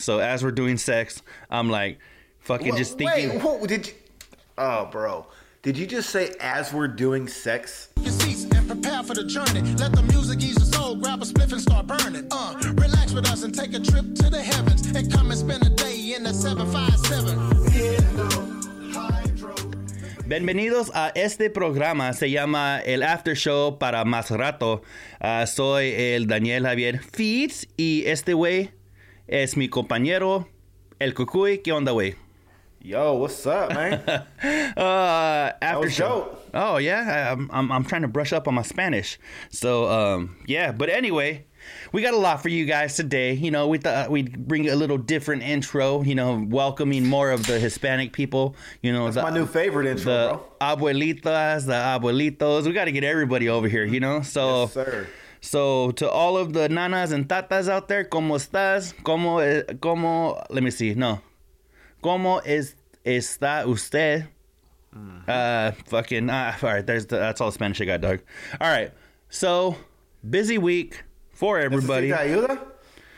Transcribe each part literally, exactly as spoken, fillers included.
So as we're doing sex, I'm like, fucking Whoa, just thinking. Wait, whoa, did you? Oh, bro, did you just say as we're doing sex? Your seats and prepare for the journey. Let the music ease your soul. Grab a spliff and start burning. Uh, relax with us and take a trip to the heavens and come and spend a day in the seven five seven. Bienvenidos a este programa, se llama El After Show para Más Rato. Uh, soy el Daniel Javier Fitz y este güey es mi compañero, el Cucuy. ¿Qué onda, güey? Yo, what's up, man? uh, after show. Dope. Oh yeah, I'm, I'm I'm trying to brush up on my Spanish. So um, yeah, but anyway, we got a lot for you guys today. You know, we thought we'd bring a little different intro. You know, welcoming more of the Hispanic people. You know, that's the, my new favorite intro, the bro. Abuelitas, the abuelitos. We got to get everybody over here. You know, so. Yes, sir. So to all of the nanas and tatas out there, ¿cómo estás? ¿Cómo, cómo, let me see, no. ¿Cómo es, está usted? Mm-hmm. Uh, fucking, uh, all right, there's the, that's all the Spanish I got, dog. All right, so, busy week for everybody. ¿Necesita ayuda?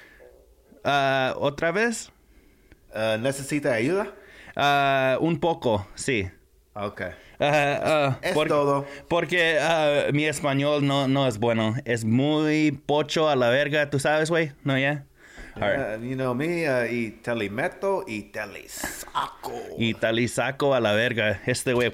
Uh, ¿Otra vez? Uh, ¿Necesita ayuda? Uh, un poco, sí. Okay. Uh, uh, es por, todo. Porque uh, mi español no, no es bueno. Es muy pocho a la verga. ¿Tú sabes, güey? No, yeah? All right. Uh, you know me, uh, y telemeto y telesaco. Y talisaco a la verga. Este güey.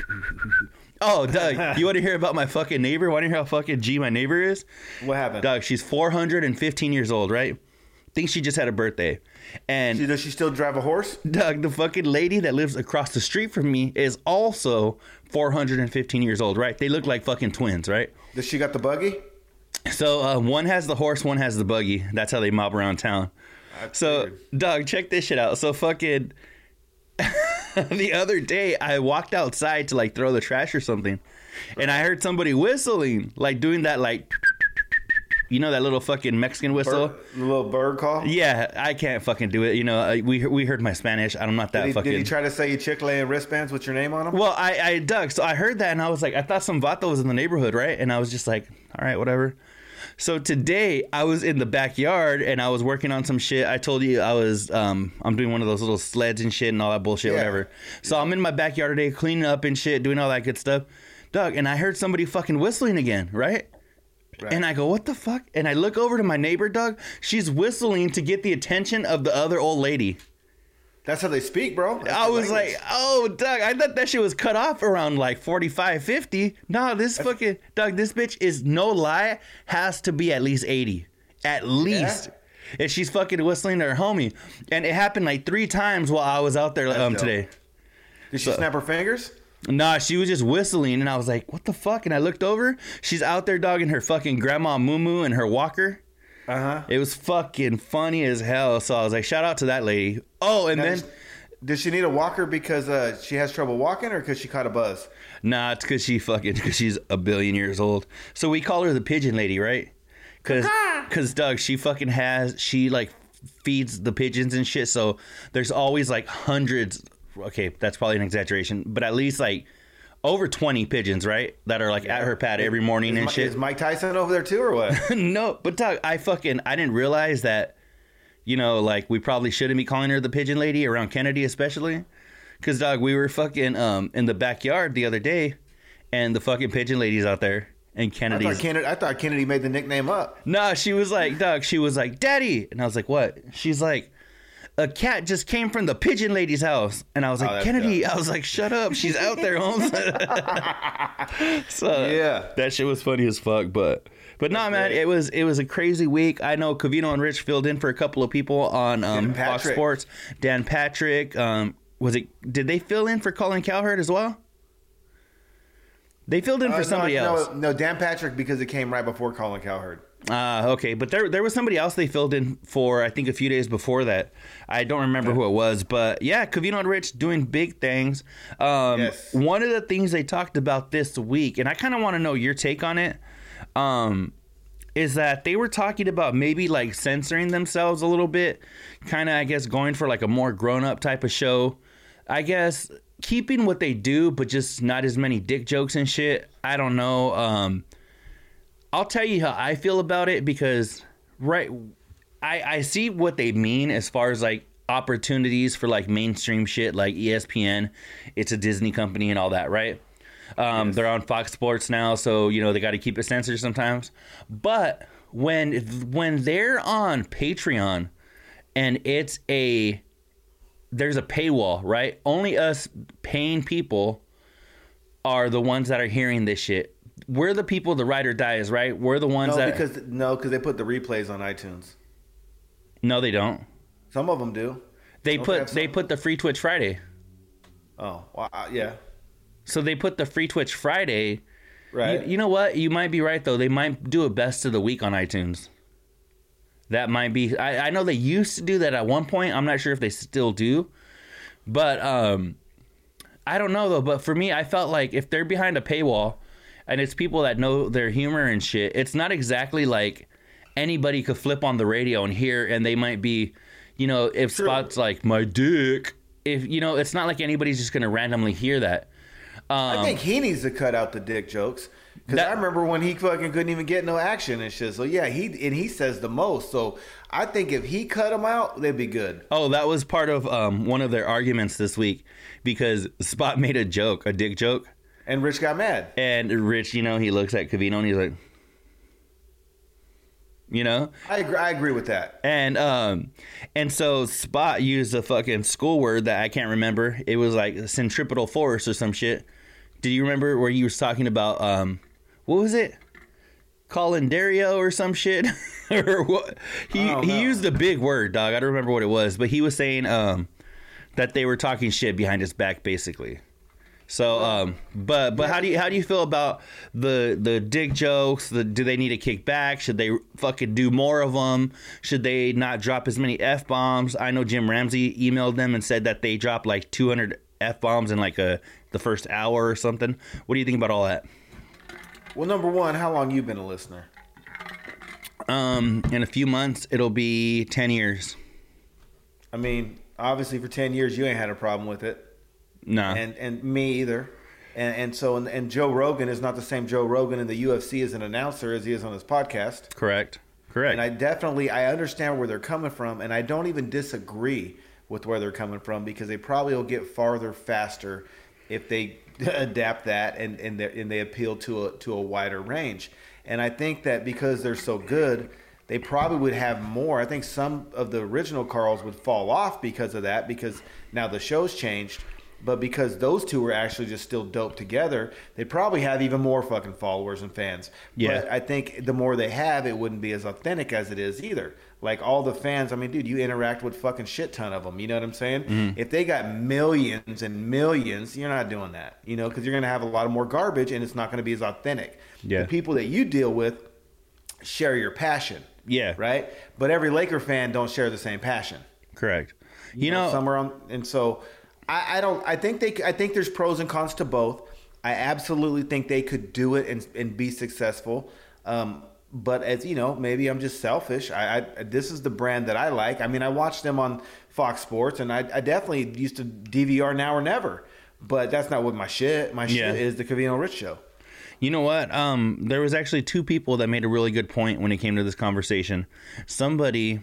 Oh, Doug, you want to hear about my fucking neighbor? Want to hear how fucking G my neighbor is? What happened? Doug, she's four hundred fifteen years old, right? Think she just had a birthday. And she, does she still drive a horse? Doug, the fucking lady that lives across the street from me is also four hundred fifteen years old, right? They look like fucking twins, right? Does she got the buggy? So uh, one has the horse, one has the buggy. That's how they mob around town. That's so, weird. Doug, check this shit out. So fucking the other day, I walked outside to like throw the trash or something, and I heard somebody whistling, like doing that, like, you know, that little fucking Mexican whistle. Bird, the little bird call. Yeah, I can't fucking do it. You know, I, we we heard my Spanish. I'm not that did he, fucking. Did he try to sell you Chick-fil-A and wristbands with your name on them? Well, I, I, Doug, so I heard that and I was like, I thought some vato was in the neighborhood, right? And I was just like, all right, whatever. So today I was in the backyard and I was working on some shit. I told you I was, um, I'm doing one of those little sleds and shit and all that bullshit, yeah. whatever. So yeah. I'm in my backyard today cleaning up and shit, doing all that good stuff. Doug, and I heard somebody fucking whistling again, right? Right. And I go, what the fuck? And I look over to my neighbor, Doug. She's whistling to get the attention of the other old lady. That's how they speak, bro. That's I was language. like, oh, Doug, I thought that shit was cut off around like forty-five, fifty. No, this That's... fucking, Doug, this bitch is, no lie, has to be at least eighty. At least. Yeah. And she's fucking whistling to her homie. And it happened like three times while I was out there um, today. Did she so, snap her fingers? Nah, she was just whistling. And I was like, what the fuck? And I looked over. She's out there, dog, in her fucking grandma moo-moo and her walker. Uh-huh. It was fucking funny as hell. So I was like, shout out to that lady. Oh, and now, then... Does she need a walker because uh, she has trouble walking or because she caught a buzz? Nah, it's because she fucking... Because she's a billion years old. So we call her the pigeon lady, right? Because, because Doug, she fucking has... She, like, feeds the pigeons and shit. So there's always, like, hundreds... Okay, that's probably an exaggeration. But at least, like... Over twenty pigeons, right? That are like yeah. at her pad every morning is, and is, shit. Is Mike Tyson over there too or what? No, but Doug, I fucking, I didn't realize that, you know, like we probably shouldn't be calling her the pigeon lady around Kennedy especially. Because, Doug, we were fucking um in the backyard the other day and the fucking pigeon lady's out there and Kennedy's. I thought Kennedy, I thought Kennedy made the nickname up. No, she was like, Doug, she was like, Daddy. And I was like, what? She's like, a cat just came from the pigeon lady's house. And I was like, oh, Kennedy, dope. I was like, shut up. She's out there, Holmes. So yeah, that shit was funny as fuck. But but no, nah, man, it was it was a crazy week. I know Covino and Rich filled in for a couple of people on um, Fox Sports. Dan Patrick. Um, was it? Did they fill in for Colin Cowherd as well? They filled in uh, for somebody no, else. No, no, Dan Patrick because it came right before Colin Cowherd. Ah, uh, okay. But there there was somebody else they filled in for, I think, a few days before that. I don't remember who it was. But, yeah, Covino and Rich doing big things. Um, yes. One of the things they talked about this week, and I kind of want to know your take on it, um, is that they were talking about maybe, like, censoring themselves a little bit. Kind of, I guess, going for, like, a more grown-up type of show. I guess keeping what they do, but just not as many dick jokes and shit. I don't know. Um... I'll tell you how I feel about it because, right, I, I, I see what they mean as far as like opportunities for like mainstream shit like E S P N. It's a Disney company and all that, right? Um, yes. They're on Fox Sports now, so you know they got to keep it censored sometimes. But when when they're on Patreon and it's a there's a paywall, right? Only us paying people are the ones that are hearing this shit. We're the people the ride or dies, right? We're the ones no, that because no, because they put the replays on iTunes. No, they don't. Some of them do. They don't put they, they put the Free Twitch Friday. Oh, well, uh, yeah. So they put the Free Twitch Friday. Right. You, you know what? You might be right though. They might do a best of the week on iTunes. That might be. I, I know they used to do that at one point. I'm not sure if they still do, but um, I don't know though. But for me, I felt like if they're behind a paywall, and it's people that know their humor and shit, it's not exactly like anybody could flip on the radio and hear, and they might be, you know, if True. Spot's like my dick, if you know, it's not like anybody's just gonna randomly hear that. Um, I think he needs to cut out the dick jokes. Because I remember when he fucking couldn't even get no action and shit. So, yeah, he and he says the most. So, I think if he cut them out, they'd be good. Oh, that was part of um, one of their arguments this week. Because Spot made a joke, a dick joke. And Rich got mad. And Rich, you know, he looks at Covino and he's like... You know? I agree, I agree with that. And um, and so Spot used a fucking school word that I can't remember. It was like centripetal force or some shit. Did you remember where you was talking about... Um, what was it? Calendario or some shit? Or what? He he used a big word, dog. I don't remember what it was, but he was saying um, that they were talking shit behind his back, basically. So, um, but but yeah. how do you how do you feel about the the dick jokes? The, do they need to kick back? Should they fucking do more of them? Should they not drop as many F bombs? I know Jim Ramsey emailed them and said that they dropped like two hundred F bombs in like a the first hour or something. What do you think about all that? Well, number one, how long you been a listener? Um, in a few months, it'll be ten years. I mean, obviously, for ten years, you ain't had a problem with it. No, and and me either. And and so and, and Joe Rogan is not the same Joe Rogan in the U F C as an announcer as he is on his podcast. Correct. Correct. And I definitely I understand where they're coming from, and I don't even disagree with where they're coming from because they probably will get farther faster if they adapt that and and, and they appeal to a to a wider range. And I think that because they're so good, they probably would have more. I think some of the original Carls would fall off because of that, because now the show's changed. But because those two were actually just still dope together, they probably have even more fucking followers and fans. Yeah. But I think the more they have, it wouldn't be as authentic as it is either. Like all the fans, I mean, dude, you interact with fucking shit ton of them. You know what I'm saying? Mm-hmm. If they got millions and millions, you're not doing that. You know, because you're going to have a lot of more garbage and it's not going to be as authentic. Yeah. The people that you deal with share your passion. Yeah. Right? But every Laker fan don't share the same passion. Correct. You, you know, know, somewhere on, and so... I, I don't. I think they. I think there's pros and cons to both. I absolutely think they could do it and and be successful. Um, but as you know, maybe I'm just selfish. I, I this is the brand that I like. I mean, I watched them on Fox Sports, and I, I definitely used to D V R Now or Never. But that's not what my shit. My shit yeah. is the Covino Rich Show. You know what? Um, there was actually two people that made a really good point when it came to this conversation. Somebody.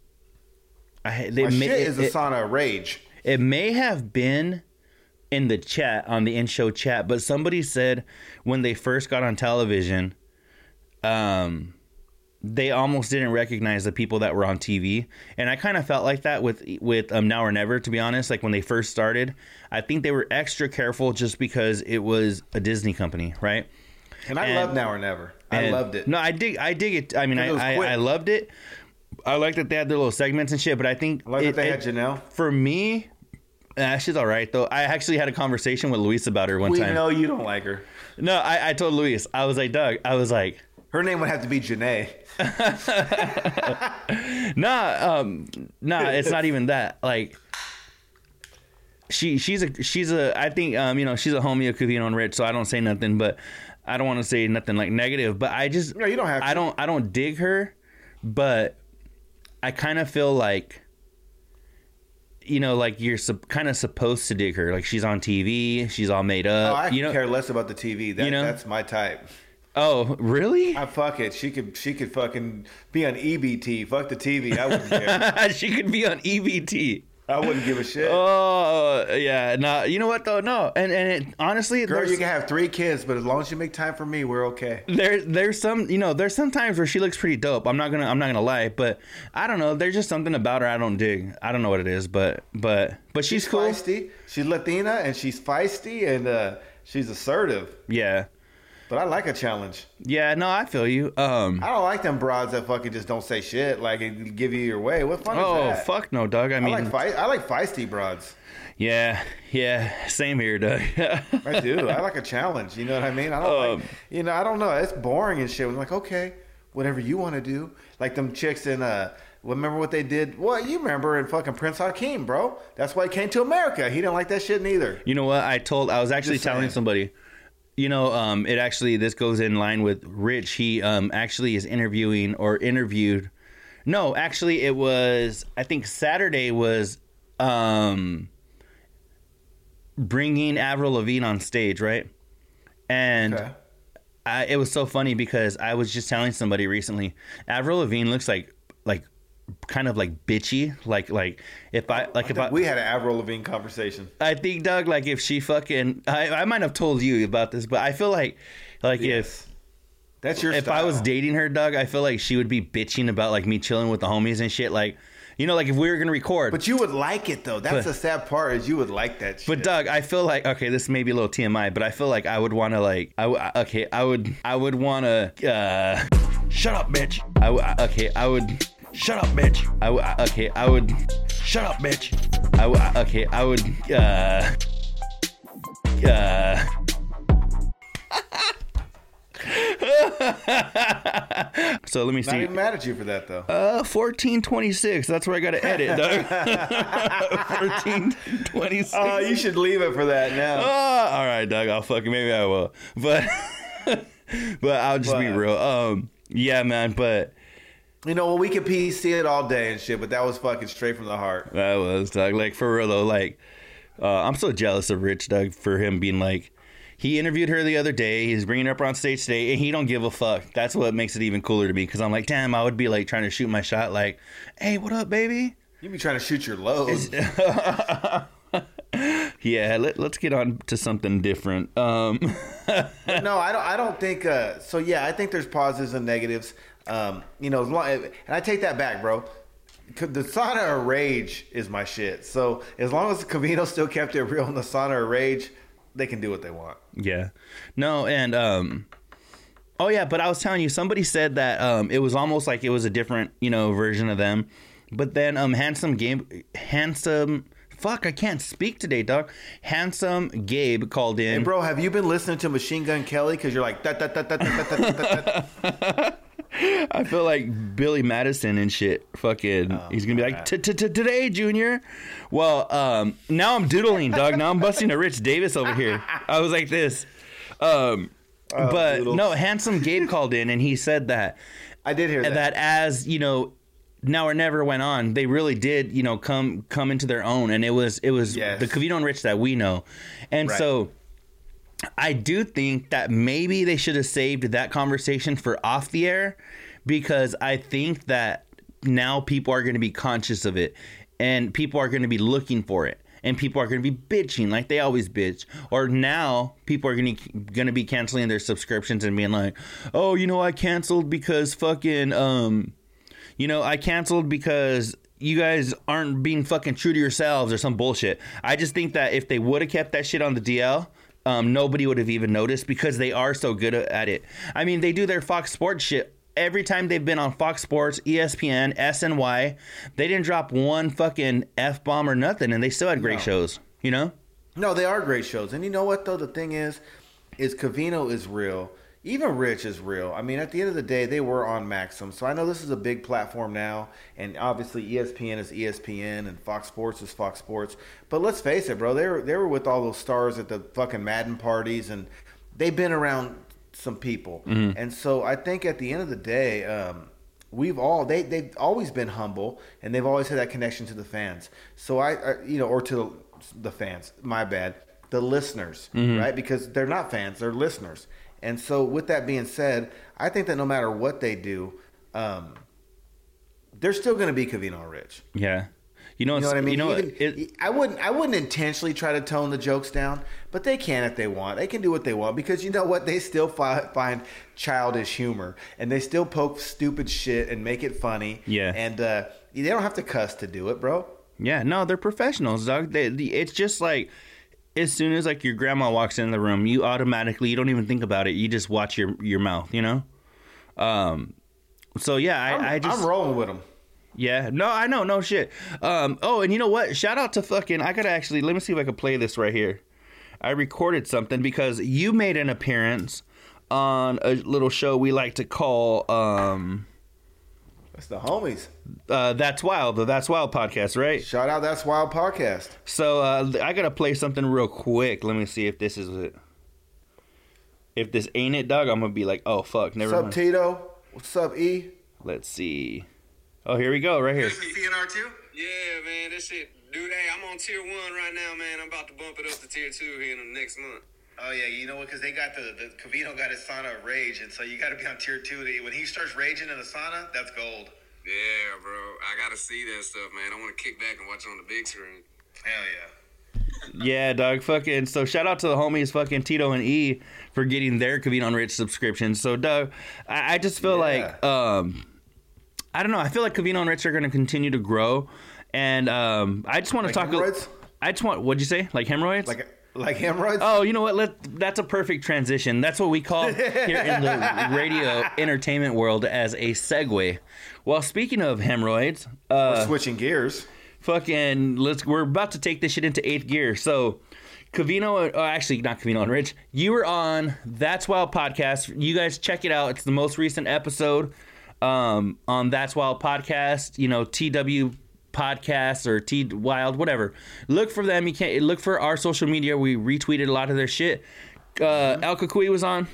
I, they my made, shit is it, a sauna of rage. It may have been in the chat, on the in-show chat, but somebody said when they first got on television, um, they almost didn't recognize the people that were on T V. And I kind of felt like that with with um, Now or Never, to be honest. Like when they first started, I think they were extra careful just because it was a Disney company, right? And I and, love Now or Never. I and, loved it. No, I dig, I dig it. I mean, I, I, I loved it. I like that they had their little segments and shit, but I think I like it, that they it, had Janelle. For me, nah, she's all right though. I actually had a conversation with Luis about her one we time. We know you don't like her. No, I, I told Luis. I was like, Doug. I was like, her name would have to be Janae. nah, um, nah. It's not even that. Like, she, she's a, she's a. I think, um, you know, she's a homie of Covino and Rich, so I don't say nothing. But I don't want to say nothing like negative. But I just, no, you don't have to. I don't, I don't dig her, but I kind of feel like, you know, like you're sub- kind of supposed to dig her. Like she's on T V, she's all made up. Oh, I you know? care less about the T V. That, you know? That's my type. Oh, really? I fuck it. She could she could fucking be on E B T. Fuck the T V. I wouldn't care. She could be on E B T. I wouldn't give a shit. Oh, yeah. No, you know what though? No, and and it, honestly, girl, you can have three kids, but as long as you make time for me, we're okay. There, there's some, you know, there's some times where she looks pretty dope. I'm not gonna, I'm not gonna lie, but I don't know. There's just something about her I don't dig. I don't know what it is, but, but, but she's, she's cool. Feisty. She's Latina and she's feisty and uh, she's assertive. Yeah. But I like a challenge. Yeah, no, I feel you. Um, I don't like them broads that fucking just don't say shit, like and give you your way. What fun oh, is that? fuck no, Doug. I mean, I like, fe- I like feisty broads. Yeah, yeah, same here, Doug. I do. I like a challenge. You know what I mean? I don't um, like, you know, I don't know. It's boring and shit. I'm like, okay, whatever you want to do. Like them chicks in uh. Remember what they did? Well, you remember in fucking Prince Hakeem, bro. That's why he came to America. He didn't like that shit neither. You know what? I told. I was actually Just telling saying. somebody. You know, um, it actually, this goes in line with Rich. He um, actually is interviewing or interviewed. No, actually, it was, I think Saturday was um, bringing Avril Lavigne on stage, right? And okay. I, it was so funny because I was just telling somebody recently, Avril Lavigne looks like, like, kind of like bitchy, like like if I like I if I we had an Avril Lavigne conversation. I think Doug, like if she fucking I, I might have told you about this, but I feel like like yes. if that's your if style. I was dating her, Doug, I feel like she would be bitching about like me chilling with the homies and shit, like. You know, like if we were gonna record, but you would like it though. That's but, the sad part is you would like that shit. But Doug, I feel like okay, this may be a little T M I, but I feel like I would want to like I okay, I would I would want to uh, shut up, bitch. I okay, I would. Shut up, bitch. I w- okay, I would. Shut up, bitch. I w- okay, I would. Uh. Uh. So let me see. Not even mad at you for that though. Uh, fourteen twenty-six. That's where I got to edit, Doug. fourteen twenty-six. Oh, you should leave it for that now. Oh, all right, Doug. I'll fucking maybe I will, but but I'll just but, be real. Um, yeah, man, but. You know, well, we could P C it all day and shit, but that was fucking straight from the heart. That was, Doug. Like, for real, though, like, uh, I'm so jealous of Rich, Doug, for him being like, he interviewed her the other day, he's bringing her up on stage today, and he don't give a fuck. That's what makes it even cooler to me, because I'm like, damn, I would be, like, trying to shoot my shot, like, hey, what up, baby? You be trying to shoot your load. Yeah, let, let's get on to something different. Um. No, I don't, I don't think, uh, so yeah, I think there's positives and negatives. Um, you know, as long, and I take that back, bro. The sauna of rage is my shit. So as long as Covino still kept it real in the sauna of rage, they can do what they want. Yeah. No, and um, oh yeah, but I was telling you, somebody said that um, it was almost like it was a different, you know, version of them. But then um, handsome Gabe, handsome. Fuck, I can't speak today, dog. Handsome Gabe called in. Hey, bro, have you been listening to Machine Gun Kelly? Because you're like, da, da, da, da, da, da, da, da. I feel like Billy Madison and shit. Fucking, oh, he's gonna be like, today, Junior. Well, um, now I'm doodling, dog. Now I'm busting a Rich Davis over here. I was like this, um, oh, but doodles. No. Handsome Gabe called in and he said that I did hear that. That as you know, Now or Never went on, they really did, you know, come come into their own, and it was it was yes. the Covino and Rich that we know, and right. so. I do think that maybe they should have saved that conversation for off the air, because I think that now people are going to be conscious of it and people are going to be looking for it and people are going to be bitching like they always bitch. Or now people are going to going to be canceling their subscriptions and being like, oh, you know, I canceled because fucking, um, you know, I canceled because you guys aren't being fucking true to yourselves or some bullshit. I just think that if they would have kept that shit on the D L, Um, nobody would have even noticed because they are so good at it. I mean, they do their Fox Sports shit. Every time they've been on Fox Sports, E S P N, S N Y, they didn't drop one fucking F-bomb or nothing, and they still had great no. shows, you know? No, they are great shows. And you know what, though? The thing is, is Covino is real. Even Rich is real. I mean, at the end of the day, they were on Maxim. So I know this is a big platform now. And obviously E S P N is E S P N and Fox Sports is Fox Sports. But let's face it, bro. They were, they were with all those stars at the fucking Madden parties. And they've been around some people. Mm-hmm. And so I think at the end of the day, um, we've all, they, they've always been humble. And they've always had that connection to the fans. So I, I you know, or to the fans. My bad. The listeners, mm-hmm. right? Because they're not fans. They're listeners. And so with that being said, I think that no matter what they do, um, they're still going to be Covino Rich. Yeah. You know, you know what I mean? You know, Even, it, I wouldn't. I wouldn't intentionally try to tone the jokes down, but they can if they want. They can do what they want because you know what? They still fi- find childish humor, and they still poke stupid shit and make it funny. Yeah. And uh, they don't have to cuss to do it, bro. Yeah. No, they're professionals, dog. They, the, it's just like as soon as like your grandma walks in the room, you automatically you don't even think about it. You just watch your your mouth. You know. Um. So yeah, I, I'm, I just I'm rolling with them. Yeah, no, I know, no shit. Um, oh, and you know what? Shout out to fucking, I gotta actually, let me see if I can play this right here. I recorded something because you made an appearance on a little show we like to call, um... That's the homies. Uh, That's Wild, the That's Wild podcast, right? Shout out That's Wild podcast. So, uh, I gotta play something real quick. Let me see if this is it. If this ain't it, dog, I'm gonna be like, oh, fuck, never What's mind. up, Tito? What's up, E? Let's see. Oh, here we go, right here. C N R two? Yeah, man, this shit, dude, hey, I'm on tier one right now, man. I'm about to bump it up to tier two here in the next month. Oh, yeah, you know what? Because they got the, the, Covino got his sauna of rage, and so you got to be on tier two. When he starts raging in the sauna, that's gold. Yeah, bro, I got to see that stuff, man. I want to kick back and watch it on the big screen. Hell yeah. Yeah, dog, fucking, so shout out to the homies, fucking Tito and E, for getting their Covino Rich subscriptions. So, Doug, I, I just feel Yeah. like, um... I don't know. I feel like Covino and Rich are going to continue to grow, and um, I just want to Like talk. hemorrhoids? I just want. What'd you say? Like hemorrhoids? Like like hemorrhoids? Oh, you know what? Let that's a perfect transition. That's what we call here in the radio entertainment world as a segue. Well, speaking of hemorrhoids, uh, We're switching gears. fucking let's. We're about to take this shit into eighth gear. So. Covino, uh, actually not Covino and Rich. You were on That's Wild podcast. You guys check it out. It's the most recent episode. Um, on That's Wild podcast, you know, T W podcast or T Wild, whatever. Look for them. You can't look for our social media. We retweeted a lot of their shit. Uh, El Kukui was on.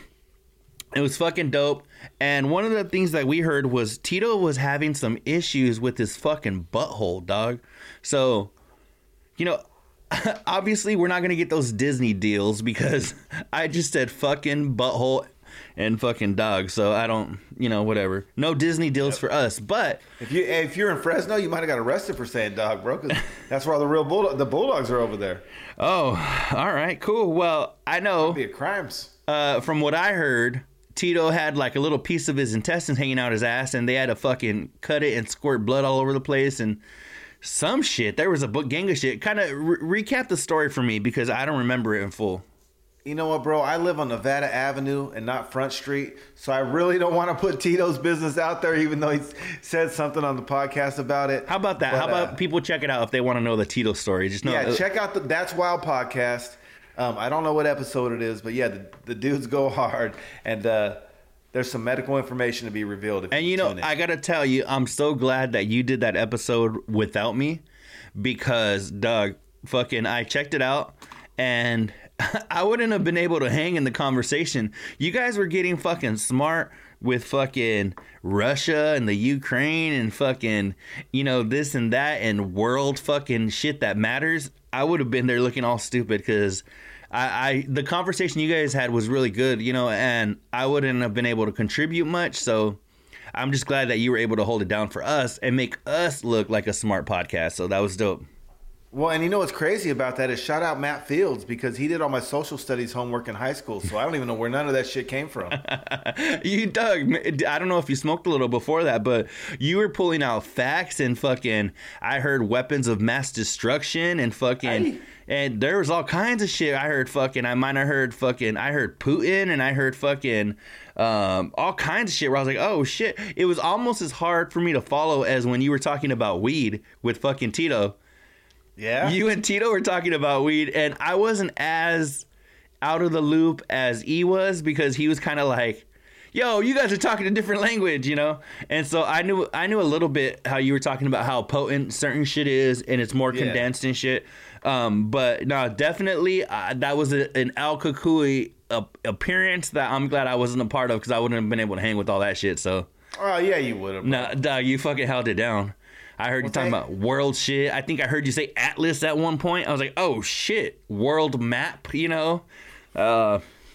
It was fucking dope. And one of the things that we heard was Tito was having some issues with his fucking butthole, dog. So, you know, obviously we're not going to get those Disney deals because I just said fucking butthole and fucking dog, so I don't, you know, whatever. No Disney deals yep. for us, but if you if you're in Fresno, you might have got arrested for saying dog, bro. Because that's where all the real bulldog, the bulldogs are over there. Oh, all right, cool. Well, I know. That'd be a crimes. Uh, from what I heard, Tito had like a little piece of his intestines hanging out his ass, and they had to fucking cut it and squirt blood all over the place and some shit. There was a book gang of shit. Kind of re- recap the story for me because I don't remember it in full. You know what, bro? I live on Nevada Avenue and not Front Street, so I really don't want to put Tito's business out there, even though he said something on the podcast about it. How about that? But, How about uh, people check it out if they want to know the Tito story? Just know. Yeah, uh, check out the That's Wild podcast. Um, I don't know what episode it is, but yeah, the, the dudes go hard, and uh, there's some medical information to be revealed. If and you, you know, I gotta tell you, I'm so glad that you did that episode without me, because Doug, fucking, I checked it out, and I wouldn't have been able to hang in the conversation. You guys were getting fucking smart with fucking Russia and the Ukraine and fucking, you know, this and that and world fucking shit that matters. I would have been there looking all stupid because I, I the conversation you guys had was really good, you know, and I wouldn't have been able to contribute much. So I'm just glad that you were able to hold it down for us and make us look like a smart podcast. So that was dope. Well, and you know what's crazy about that is shout out Matt Fields, because he did all my social studies homework in high school. So I don't even know where none of that shit came from. You, Doug, I don't know if you smoked a little before that, but you were pulling out facts and fucking, I heard weapons of mass destruction and fucking, hey. And there was all kinds of shit. I heard fucking, I might have heard fucking, I heard Putin and I heard fucking, um, all kinds of shit where I was like, oh shit. It was almost as hard for me to follow as when you were talking about weed with fucking Tito. Yeah, you and Tito were talking about weed, and I wasn't as out of the loop as E was, because he was kind of like, yo, you guys are talking a different language, you know? And so I knew I knew a little bit how you were talking about how potent certain shit is, and it's more condensed yeah. and shit. Um, but no, definitely uh, that was a, an El Kukui uh, appearance that I'm glad I wasn't a part of, because I wouldn't have been able to hang with all that shit. So, oh yeah, you would have. No, nah, dog, you fucking held it down. I heard you talking about world shit. I think I heard you say Atlas at one point. I was like, oh shit, world map, you know? Uh,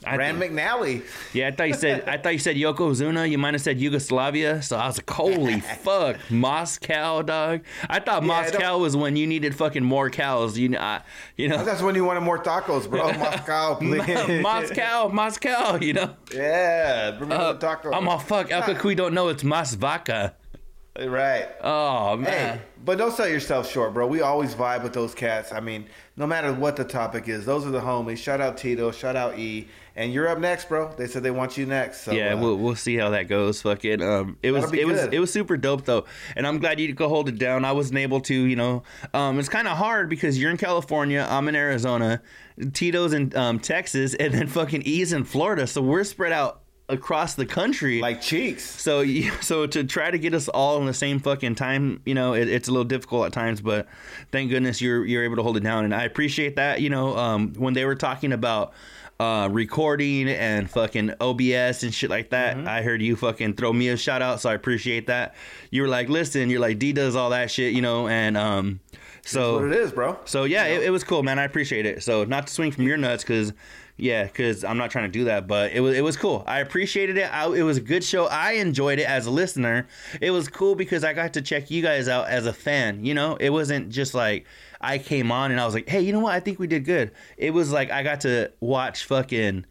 I Rand think, McNally. Yeah, I thought you said I thought you said Yokozuna. You might have said Yugoslavia. So I was like, holy fuck, Moscow, dog. I thought Yeah, Moscow was when you needed fucking more cows. You know, I, you know. That's when you wanted more tacos, bro. Moscow, please. Moscow, Moscow. You know. Yeah, bring me Uh, the tacos. I'm all fuck. El Cucuy don't know it's Masvaca. Right. Oh man. Hey, but don't sell yourself short, bro. We always vibe with those cats. I mean, no matter what the topic is, those are the homies. Shout out Tito. Shout out E. And you're up next, bro. They said they want you next. So, yeah, uh, we'll we'll see how that goes. Fucking, um, it was That'll be it was good. it was super dope though, and I'm glad you could hold it down. I wasn't able to, you know. Um, it's kind of hard because you're in California, I'm in Arizona, Tito's in um, Texas, and then fucking E's in Florida. So we're spread out across the country like cheeks. So so to try to get us all in the same fucking time, you know, it, it's a little difficult at times, but thank goodness you're you're able to hold it down, and I appreciate that. You know, um, when they were talking about uh, recording and fucking O B S and shit like that, mm-hmm. I heard you fucking throw me a shout out, so I appreciate that. You were like, listen, you're like, D does all that shit, you know, and um, so that's what it is, bro. So yeah, you know? it, it was cool, man. I appreciate it. So not to swing from your nuts, because. Yeah, because I'm not trying to do that, but it was it was cool. I appreciated it. I, it was a good show. I enjoyed it as a listener. It was cool because I got to check you guys out as a fan. You know, it wasn't just like I came on and I was like, hey, you know what? I think we did good. It was like I got to watch fucking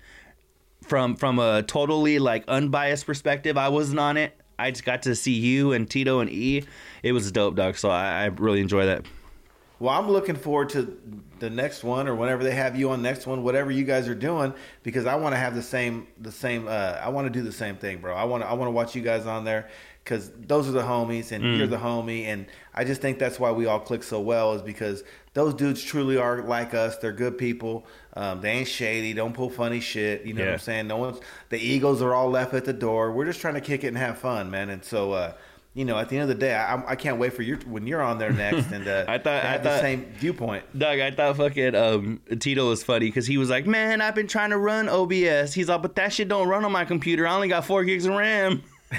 from from a totally like unbiased perspective. I wasn't on it. I just got to see you and Tito and E. It was dope, dog. So I, I really enjoy that. Well, I'm looking forward to the next one, or whenever they have you on next one, whatever you guys are doing, because I want to have the same, the same. Uh, I want to do the same thing, bro. I want to, I want to watch you guys on there, because those are the homies, and mm. you're the homie, and I just think that's why we all click so well, is because those dudes truly are like us. They're good people. Um, they ain't shady. Don't pull funny shit. You know yeah. what I'm saying? No one's. The egos are all left at the door. We're just trying to kick it and have fun, man. And so. Uh, You know, at the end of the day, I, I can't wait for you when you're on there next, and uh, I thought to have I thought, the same viewpoint. Doug, I thought fucking um, Tito was funny because he was like, "Man, I've been trying to run O B S." He's like, "But that shit don't run on my computer. I only got four gigs of RAM."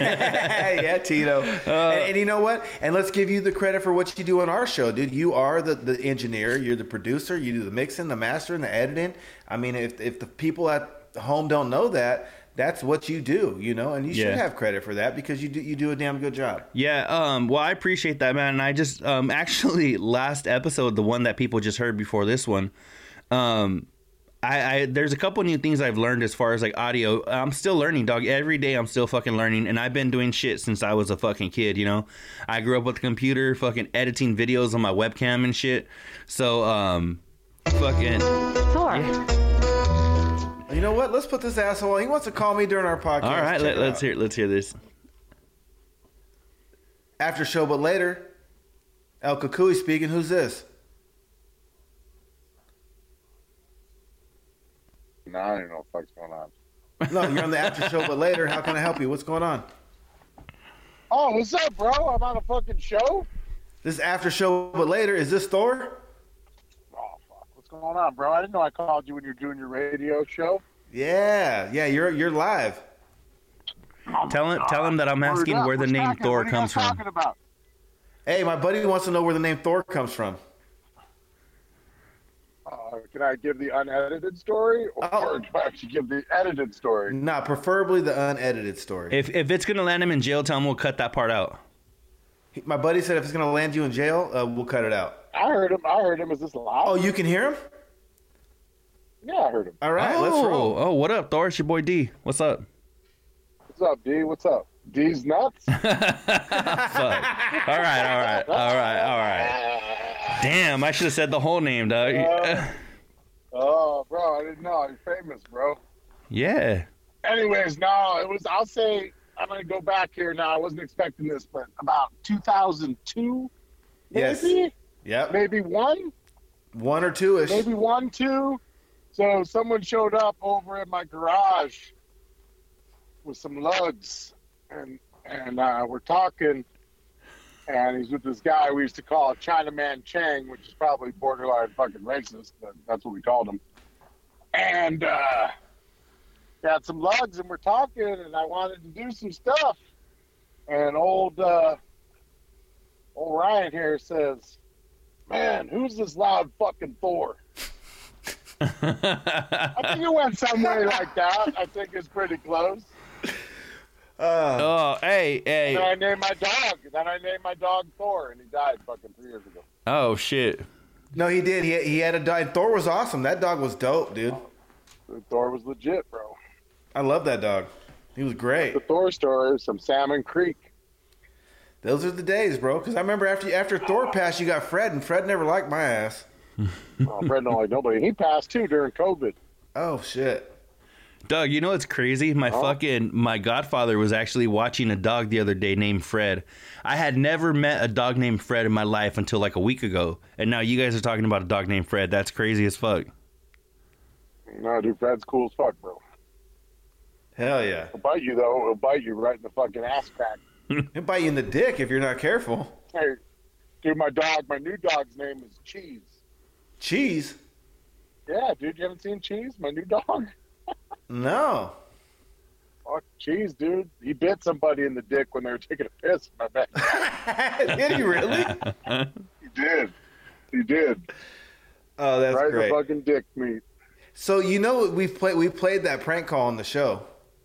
Yeah, Tito. Uh, and, and you know what? And let's give you the credit for what you do on our show, dude. You are the, the engineer. You're the producer. You do the mixing, the mastering, the editing. I mean, if if the people at home don't know that. That's what you do, you know, and you should yeah. have credit for that because you do you do a damn good job. Yeah, um, well, I appreciate that, man. And I just um, actually last episode, the one that people just heard before this one, um, I, I there's a couple new things I've learned as far as like audio. I'm still learning, dog. Every day I'm still fucking learning, and I've been doing shit since I was a fucking kid. You know, I grew up with a computer, fucking editing videos on my webcam and shit. So, um, fucking. Thor. Yeah. You know what? Let's put this asshole. He wants to call me during our podcast. All right, let, let's hear. Let's hear this. After show, but later. El Cucuy speaking. Who's this? No, I don't know what the fuck's going on. No, you're on the after show, but later. How can I help you? What's going on? Oh, what's up, bro? I'm on a fucking show. This after show, but later. Is this Thor? What's going on, bro? I didn't know I called you when you're doing your radio show. Yeah, yeah, you're you're live. Oh tell him, God. tell him that I'm asking where the name talking? Thor what comes are you from. Talking about? Hey, my buddy wants to know where the name Thor comes from. Uh, can I give the unedited story, or Oh. do I actually give the edited story? Nah, preferably the unedited story. If if it's gonna land him in jail, tell him we'll cut that part out. He- my buddy said if it's gonna land you in jail, uh, we'll cut it out. I heard him. I heard him. Is this loud? Oh, you can hear him? Yeah, I heard him. All right, oh, let's roll. oh, what up, Thor? It's your boy D. What's up? What's up, D? What's up? D's nuts? Fuck. All right, all right, all right, all right. Damn, I should have said the whole name, dog. Uh, oh, bro, I didn't know. You're famous, bro. Yeah. Anyways, no, it was, I'll say, I'm going to go back here now. I wasn't expecting this, but about two thousand two, maybe? Yes. Yep. Maybe one? One or two ish. Maybe one, two. So someone showed up over at my garage with some lugs, and and uh, we're talking, and he's with this guy we used to call Chinaman Chang, which is probably borderline fucking racist, but that's what we called him. And uh, he had some lugs, and we're talking, and I wanted to do some stuff. And old uh, old Ryan here says, "Man, who's this loud fucking Thor?" I think it went somewhere like that. I think it's pretty close. Uh, oh, hey, hey. Then I named my dog. Then I named my dog Thor, and he died fucking three years ago. Oh, shit. No, he did. He, he had a dog. Thor was awesome. That dog was dope, dude. Thor was legit, bro. I love that dog. He was great. The Thor story, some Salmon Creek. Those are the days, bro. Because I remember after after Thor passed, you got Fred, and Fred never liked my ass. Oh, Fred don't like nobody. He passed, too, during COVID. Oh, shit. Doug, you know what's crazy? My oh. fucking, my godfather was actually watching a dog the other day named Fred. I had never met a dog named Fred in my life until like a week ago. And now you guys are talking about a dog named Fred. That's crazy as fuck. No, dude, Fred's cool as fuck, bro. Hell yeah. He'll bite you, though. He'll bite you right in the fucking ass crack. He'll bite you in the dick if you're not careful. Hey, dude, my dog, my new dog's name is Cheese. Cheese? Yeah, dude, you haven't seen Cheese, my new dog? No. Fuck Cheese, dude. He bit somebody in the dick when they were taking a piss in my bed. Did he really? He did. He did. Oh, that's right great. Right in the fucking dick meat. So you know we've played we played that prank call on the show.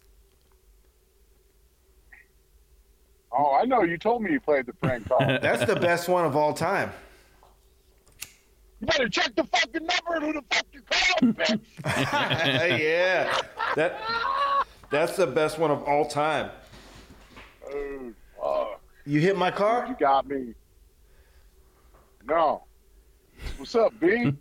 Oh, I know. You told me you played the prank call. That's the best one of all time. You better check the fucking number and who the fuck you calling, bitch. Yeah. That that's the best one of all time. Oh, fuck. You hit my car? You got me. No. What's up, B?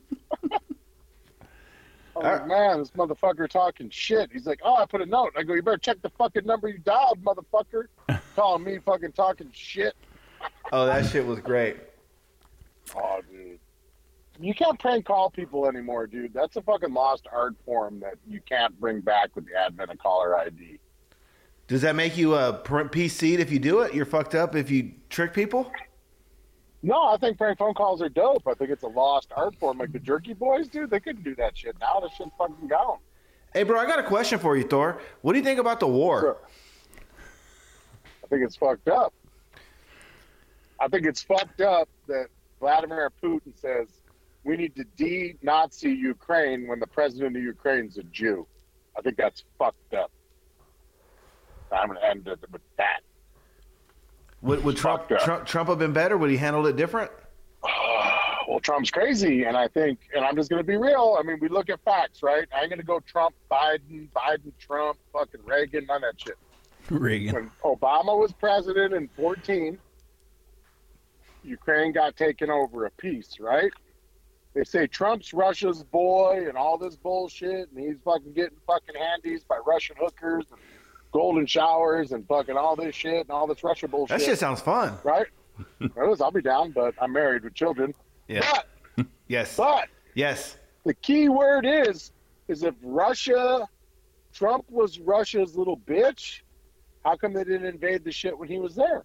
I'm like, man, this motherfucker talking shit. He's like, oh, I put a note. I go, you better check the fucking number you dialed, motherfucker. Calling me fucking talking shit. Oh, that shit was great. Oh, dude. You can't prank call people anymore, dude. That's a fucking lost art form that you can't bring back with the advent of caller I D. Does that make you a P C if you do it? You're fucked up if you trick people? No, I think prank phone calls are dope. I think it's a lost art form. Like the Jerky Boys, dude, they couldn't do that shit now. That shit's fucking gone. Hey, bro, I got a question for you, Thor. What do you think about the war? Sure. I think it's fucked up. I think it's fucked up that Vladimir Putin says we need to de-Nazi Ukraine when the president of Ukraine's a Jew. I think that's fucked up. I'm going to end it with that. Would, would Trump, Trump Trump have been better? Would he handle it different? Well, Trump's crazy, and I think, and I'm just going to be real. I mean, we look at facts, right? I ain't going to go Trump, Biden, Biden, Trump, fucking Reagan, none of that shit. Reagan. When Obama was president in fourteen, Ukraine got taken over a piece, right? They say Trump's Russia's boy and all this bullshit, and he's fucking getting fucking handies by Russian hookers and golden showers and fucking all this shit and all this Russia bullshit. That shit sounds fun. Right? I'll be down, but I'm married with children. Yeah. But, yes. But yes. The key word is, is if Russia, Trump was Russia's little bitch, how come they didn't invade the shit when he was there?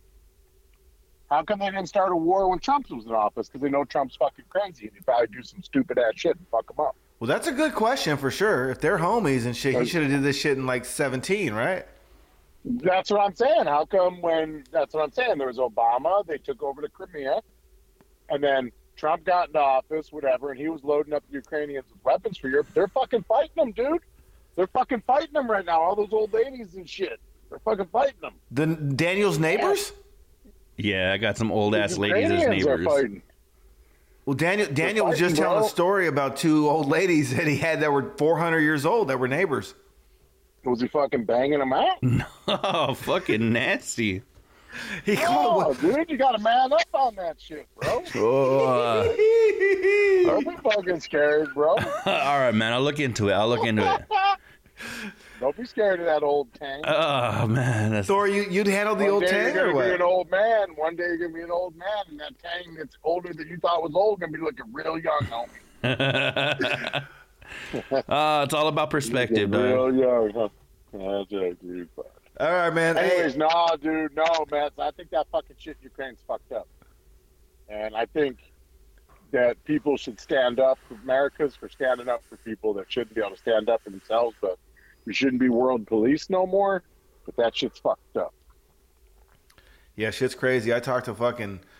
How come they didn't start a war when Trump was in office? Because they know Trump's fucking crazy and he'd probably do some stupid ass shit and fuck him up. Well, that's a good question for sure. If they're homies and shit, he should have did this shit in like seventeen, right? That's what I'm saying. How come when, that's what I'm saying. There was Obama, they took over the Crimea, and then Trump got into office, whatever, and he was loading up the Ukrainians with weapons for Europe. They're fucking fighting them, dude. They're fucking fighting them right now. All those old ladies and shit. They're fucking fighting them. The Daniel's neighbors? Yeah, I got some old ass The ladies as Ukrainians are neighbors. fighting. Well, Daniel Daniel was fighting, just telling bro. a story about two old ladies that he had that were four hundred years old that were neighbors. Was he fucking banging them out? Oh, fucking nasty. He Oh, called. dude, you got to man up on that shit, bro. Oh, Don't be fucking scared, bro. uh, all right, man. I'll look into it. I'll look into it. Don't be scared of that old tank. Oh, man. That's... Thor, you, you'd handle the One old day tank you're or gonna be an what? old man. One day you're gonna be an old man, and that tank that's older than you thought was old gonna be looking real young, homie. uh, it's all about perspective, real dog. young, huh? That's it, dude. All right, man. Anyways, Hey, no, dude, no, man. I think that fucking shit in Ukraine's fucked up, and I think that people should stand up. America's for standing up for people that shouldn't be able to stand up for themselves, but we shouldn't be world police no more. But that shit's fucked up. yeah, shit's crazy. I talked to fucking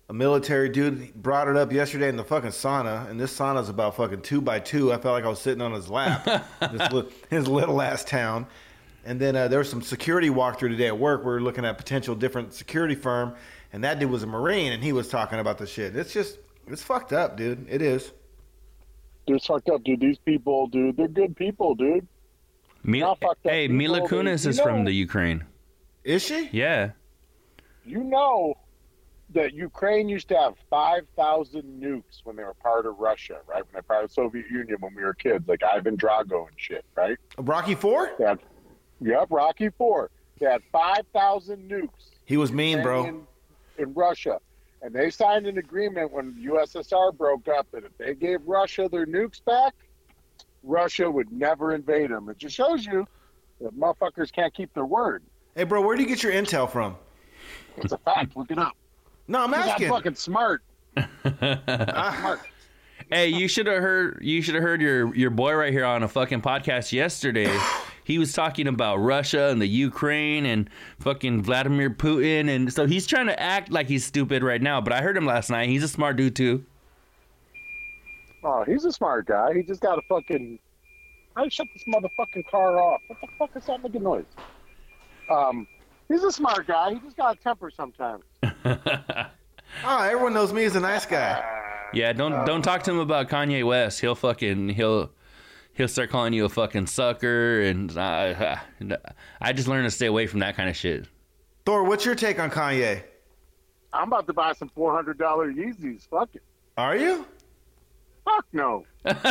a military dude brought it up yesterday in the fucking sauna, and this sauna's about fucking two by two. I felt like I was sitting on his lap, this li- his little ass town. And then uh, there was some security walkthrough today at work. We were looking at potential different security firm, and that dude was a Marine, and he was talking about the shit. It's just, it's fucked up, dude. It is. Dude, it's fucked up, dude. These people, dude, they're good people, dude. Mil- hey, people, Mila Kunis is know, from the Ukraine. Is she? Yeah. You know that Ukraine used to have five thousand nukes when they were part of Russia, right? When they were part of the Soviet Union when we were kids, like Ivan Drago and shit, right? Rocky Four? They had, yep, Rocky Four. They had five thousand nukes. He was mean, bro. In, in Russia. And they signed an agreement when the U S S R broke up that if they gave Russia their nukes back, Russia would never invade them. It just shows you that motherfuckers can't keep their word. Hey, bro, where do you get your intel from? It's a fact. Look it up. No, I'm asking. I'm fucking smart. smart. Hey, you should have heard. You should have heard your your boy right here on a fucking podcast yesterday. He was talking about Russia and the Ukraine and fucking Vladimir Putin, and so he's trying to act like he's stupid right now. But I heard him last night. He's a smart dude too. Oh, he's a smart guy. He just got a fucking. I shut this motherfucking car off. What the fuck is that making noise? Um, he's a smart guy. He just got a temper sometimes. Oh, everyone knows me as a nice guy. Yeah, don't uh, don't talk to him about Kanye West. He'll fucking he'll he'll start calling you a fucking sucker, and uh, I just learned to stay away from that kind of shit. Thor, what's your take on Kanye? I'm about to buy some four hundred dollar Yeezys. Fuck it. Are you? Fuck no.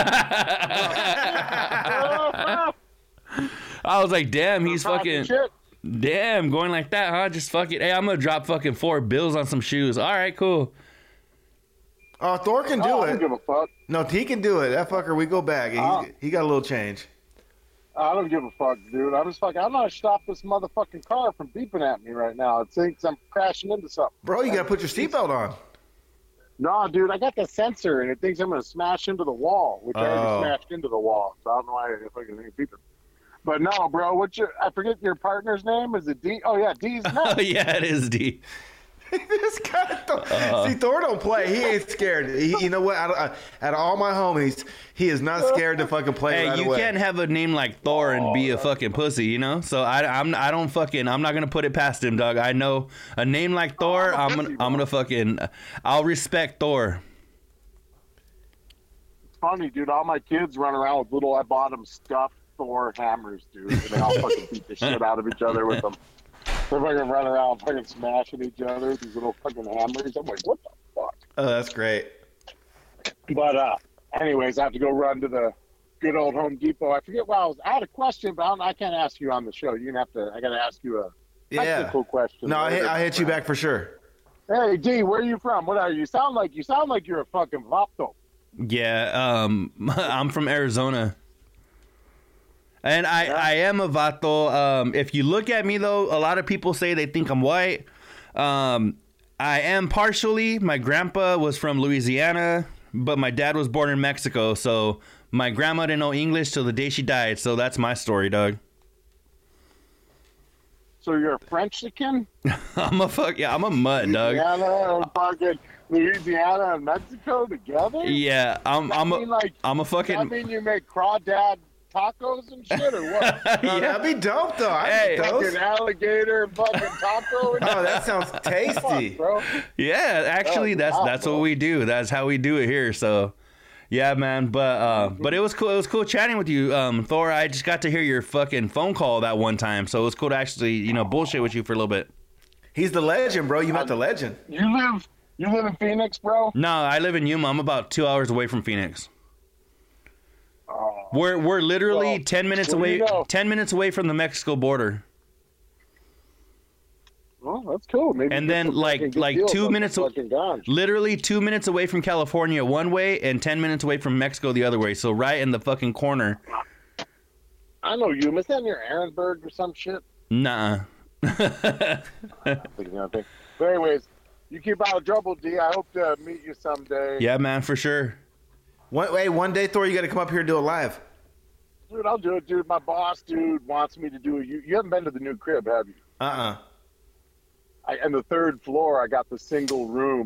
I was like, damn, he's fucking. Damn, going like that, huh? Just fuck it. Hey, I'm gonna drop fucking four bills on some shoes. All right, cool. Oh, Thor can do oh, it. I don't give a fuck. No, he can do it. That fucker, we go back. Uh, he, he got a little change. I don't give a fuck, dude. I'm just like, I'm gonna stop this motherfucking car from beeping at me right now. It thinks I'm crashing into something. Bro, you gotta put your seatbelt on. No, dude, I got the sensor, and it thinks I'm gonna smash into the wall, which oh. I already smashed into the wall. So I don't know why I fucking think beeping. But no, bro, what's your, I forget your partner's name. Is it D? Oh, yeah, D's next. Oh, yeah, it is D. This guy, uh, see, Thor don't play. He ain't scared. He, you know what? Out of, out of all my homies, he is not scared to fucking play Hey, right you away. can't have a name like Thor and be a fucking pussy, you know? So I, I'm, I don't fucking, I'm not going to put it past him, dog. I know a name like Thor, oh, I'm going to I'm gonna fucking, I'll respect Thor. It's funny, dude. All my kids run around with little, I bought them stuffed Thor hammers, dude. And they all fucking beat the shit out of each other with them. They're fucking running around fucking smashing each other with these little fucking hammers. I'm like, what the fuck? Oh, that's great. But, uh, anyways, I have to go run to the good old Home Depot. I forget what I was, I had a question, but I, don't, I can't ask you on the show. You're going to have to, I got to ask you a technical yeah. question. No, I hit, I hit you back for sure. Hey, D, where are you from? What are you? You sound like, you sound like you're a fucking vato. Yeah, um, I'm from Arizona. And I, yeah. I am a vato. Um, if you look at me, though, a lot of people say they think I'm white. Um, I am partially. My grandpa was from Louisiana, but my dad was born in Mexico. So my grandma didn't know English till the day she died. So that's my story, dog. So you're a Frenchican? I'm a fuck. Yeah, I'm a mutt, dog. Louisiana and fucking Louisiana and Mexico together? Yeah, I'm. That I'm a. mean, like, I'm a fucking. I mean, you make crawdad tacos and shit, or what? Yeah, that'd be dope though. I Hey. Fucking alligator and fucking taco. And Oh, that sounds tasty. Fuck, bro. Yeah, actually, Oh, that's wow, that's bro. what we do. That's how we do it here. So, yeah, man. But uh, but it was cool. It was cool chatting with you, um, Thor. I just got to hear your fucking phone call that one time, so it was cool to actually, you know, bullshit with you for a little bit. He's the legend, bro. You met the legend. You live, you live in Phoenix, bro? No, I live in Yuma. I'm about two hours away from Phoenix. Oh, We're we're literally Well, ten minutes what do away. you know? Ten minutes away from the Mexico border, well, that's cool. Maybe and get then some like fucking good like deals two on minutes. some a- fucking ganj. Literally two minutes away from California one way, and ten minutes away from Mexico the other way. So right in the fucking corner. I know you. Is that near Aaronsburg or some shit? Nah. Thinking of thing. But anyways, you keep out of trouble, D. I hope to meet you someday. Yeah, man, for sure. One, hey, one day, Thor, you got to come up here and do it live. Dude, I'll do it, dude. My boss, dude, wants me to do it. You, you haven't been to the new crib, have you? Uh-uh. I, and the third floor, I got the single room,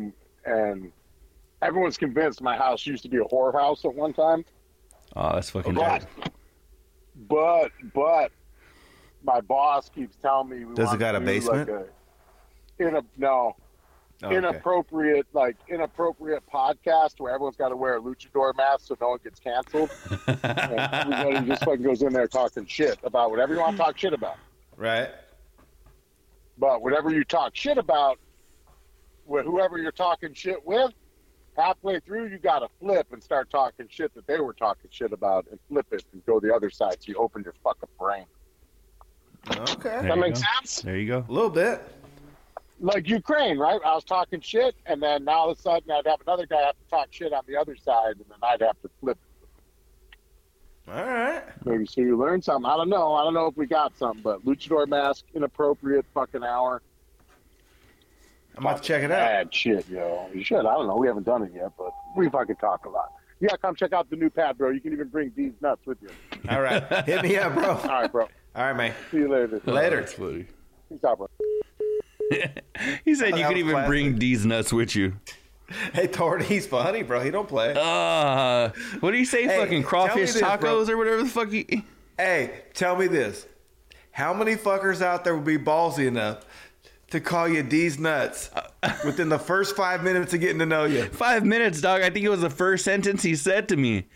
and everyone's convinced my house used to be a whorehouse at one time. Oh, that's fucking but, bad. But, but, my boss keeps telling me... We Does want it got to a do basement? Like a, in a, no. Oh, okay. Inappropriate, like, inappropriate podcast where everyone's got to wear a luchador mask so no one gets canceled. And everybody just fucking goes in there talking shit about whatever you want to talk shit about. Right. But whatever you talk shit about, with whoever you're talking shit with, halfway through, you got to flip and start talking shit that they were talking shit about and flip it and go the other side so you open your fucking brain. Okay. There that you makes go. sense? There you go. A little bit. Like Ukraine, right? I was talking shit, and then now all of a sudden I'd have another guy have to talk shit on the other side, and then I'd have to flip it. All right. Maybe so you learn something. I don't know. I don't know if we got something, but luchador mask, inappropriate fucking hour. I'm about to check it out. Bad shit, yo. You should. I don't know. We haven't done it yet, but we fucking talk a lot. Yeah, come check out the new pad, bro. You can even bring these nuts with you. All right. Hit me up, bro. All right, bro. All right, man. See you later. Later. That's funny. Peace out, bro. He said Oh, you that could was even classic. bring these nuts with you. Hey, Thor, he's funny, bro. He don't play. Uh, what do you say? Hey, fucking tell crawfish me this, tacos bro. or whatever the fuck you... Hey, tell me this. How many fuckers out there would be ballsy enough to call you D's nuts within the first five minutes of getting to know you? Five minutes, dog. I think it was the first sentence he said to me.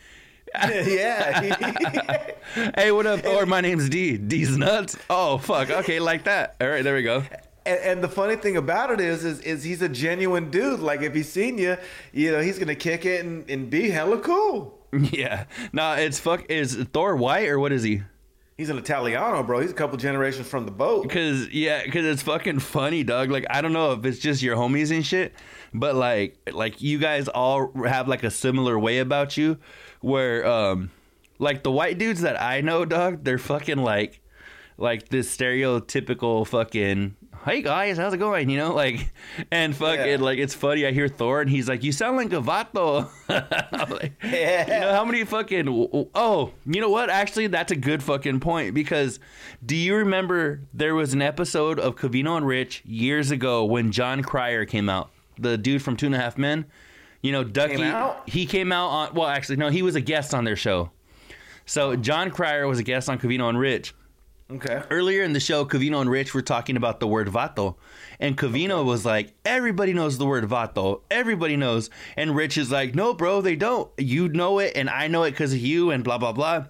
Yeah. Hey, what up, Thor? My name's D. D's nuts. Oh, fuck. Okay, like that. All right, there we go. And, and the funny thing about it is, is, is he's a genuine dude. Like, if he's seen you, you know, he's going to kick it and, and be hella cool. Yeah. Nah, it's fuck. Is Thor white or what is he? He's an Italiano, bro. He's a couple generations from the boat. Because, yeah, because it's fucking funny, dog. Like, I don't know if it's just your homies and shit, but, like, like you guys all have, like, a similar way about you where, um, like, the white dudes that I know, dog, they're fucking, like, like this stereotypical fucking, hey, guys, how's it going? You know, like, and fucking, Yeah. like, it's funny. I hear Thor, and he's like, you sound like a vato. I'm like, Yeah. you know, how many fucking, oh, you know what? Actually, that's a good fucking point, because do you remember there was an episode of Covino and Rich years ago when John Cryer came out, the dude from Two and a Half Men? You know, Ducky, Came out? he came out on, well, actually, no, he was a guest on their show. So John Cryer was a guest on Covino and Rich. Okay. Earlier in the show, Covino and Rich were talking about the word vato. And Covino was like, everybody knows the word vato. Everybody knows. And Rich is like, no, bro, they don't. You know it, and I know it because of you, and blah, blah, blah.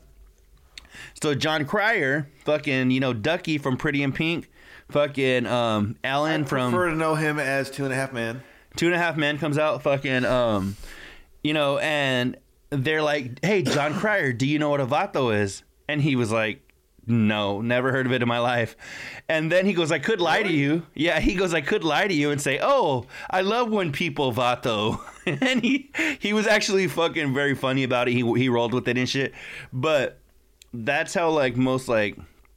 So John Cryer, fucking, you know, Ducky from Pretty in Pink, fucking um, Alan I from prefer to know him as Two and a Half Men. Two and a Half Men comes out, fucking, um, you know, and they're like, hey, John Cryer, do you know what a vato is? And he was like, no, never heard of it in my life. And then he goes, I could lie to you. Yeah, he goes, I could lie to you and say, oh, I love when people vato. And he he was actually fucking very funny about it. He he rolled with it and shit. But that's how, like, most, like,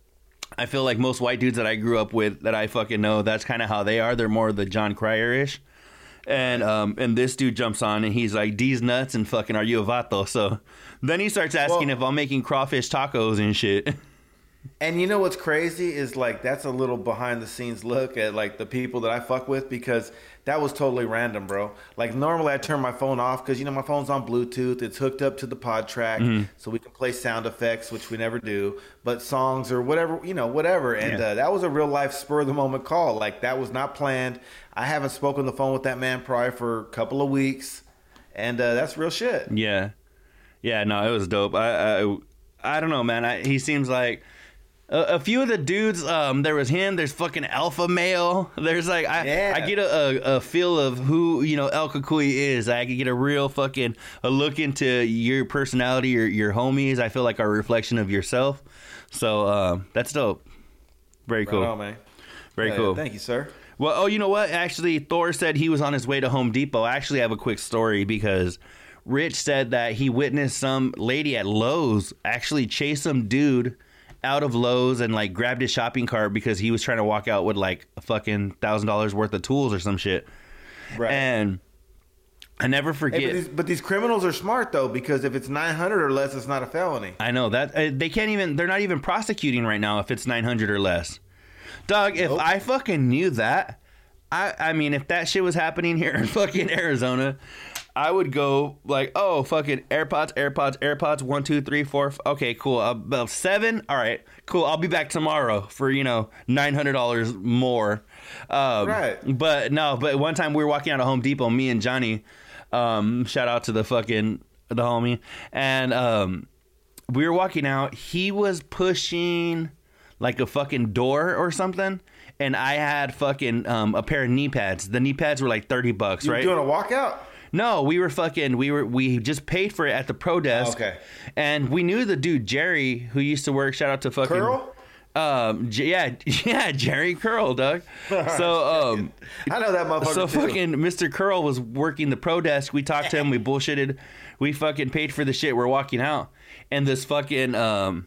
I feel like most white dudes that I grew up with that I fucking know, that's kind of how they are. They're more the John Cryer-ish. And um and this dude jumps on and he's like, D's nuts and fucking are you a vato? So then he starts asking Well, if I'm making crawfish tacos and shit. And you know what's crazy is, like, that's a little behind the scenes look at, like, the people that I fuck with, because that was totally random, bro. Like, normally I turn my phone off because, you know, my phone's on Bluetooth. It's hooked up to the pod track, Mm-hmm. so we can play sound effects, which we never do, but songs or whatever, you know, whatever. And Yeah. uh, that was a real life spur of the moment call. Like, that was not planned. I haven't spoken on the phone with that man probably for a couple of weeks, and uh, that's real shit. Yeah. Yeah, no, it was dope. I I, I don't know, man. I, he seems like a, a few of the dudes, um, there was him, there's fucking Alpha Male. There's like, I, Yeah. I get a, a, a feel of who, you know, El Cucuy is. I can get a real fucking, a look into your personality, your, your homies. I feel like a reflection of yourself. So, um, that's dope. Very cool. Right on, man. Very Yeah, cool. Thank you, sir. Well, oh, you know what? Actually, Thor said he was on his way to Home Depot. I actually have a quick story because Rich said that he witnessed some lady at Lowe's actually chase some dude out of Lowe's and, like, grabbed his shopping cart because he was trying to walk out with, like, a fucking one thousand dollars worth of tools or some shit. Right. And I never forget. Hey, but, these, but these criminals are smart, though, because if it's nine hundred or less, it's not a felony. I know that uh, they can't even, they're not even prosecuting right now if it's nine hundred or less. Dog, if Nope. I fucking knew that, I, I mean, if that shit was happening here in fucking Arizona, I would go like, oh, fucking AirPods, AirPods, AirPods, one, two, three, four. Okay, cool. About seven. All right, cool. I'll be back tomorrow for, you know, nine hundred dollars more. Um, right. But no, but one time we were walking out of Home Depot, me and Johnny, um, shout out to the fucking, the homie. And um, we were walking out. He was pushing like a fucking door or something. And I had fucking um, a pair of knee pads. The knee pads were like thirty bucks, you right? You doing a walkout? No, we were fucking, we were, we just paid for it at the pro desk. Okay. And we knew the dude, Jerry, who used to work, shout out to fucking. Curl? Um, J- yeah, yeah, Jerry Curl, Doug. So, um. I know that motherfucker So too. fucking Mister Curl was working the pro desk. We talked to him, we bullshitted. We fucking paid for the shit. We're walking out. And this fucking, um.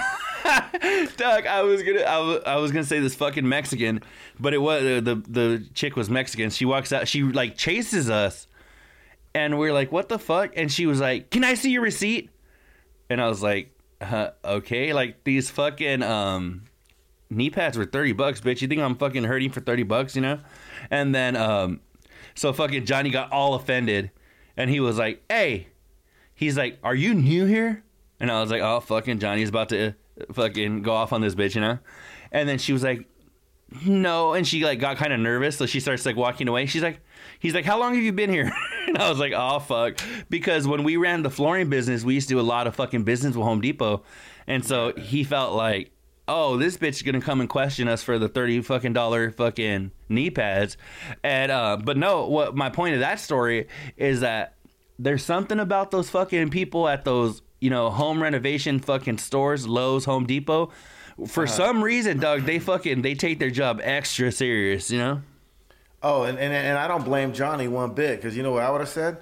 Doug, I was gonna, I was, I was gonna say this fucking Mexican, but it was the, the the chick was Mexican. She walks out, she like chases us, and we're like, "What the fuck?" And she was like, "Can I see your receipt?" And I was like, uh, "Okay." Like these fucking um knee pads were thirty bucks, bitch. You think I'm fucking hurting for thirty bucks, you know? And then um, so fucking Johnny got all offended, and he was like, "Hey," he's like, "Are you new here?" And I was like, "Oh, fucking Johnny's about to fucking go off on this bitch, you know?" And then she was like, "No." And she like got kind of nervous. So she starts like walking away. She's like, he's like, "How long have you been here?" And I was like, "Oh, fuck." Because when we ran the flooring business, we used to do a lot of fucking business with Home Depot. And so he felt like, oh, this bitch is going to come and question us for the thirty fucking dollar fucking knee pads. And, uh, but no, what my point of that story is that there's something about those fucking people at those, you know, home renovation fucking stores, Lowe's, Home Depot. For uh-huh. some reason, Doug, they fucking, they take their job extra serious, you know? Oh, and, and, and I don't blame Johnny one bit, because you know what I would have said?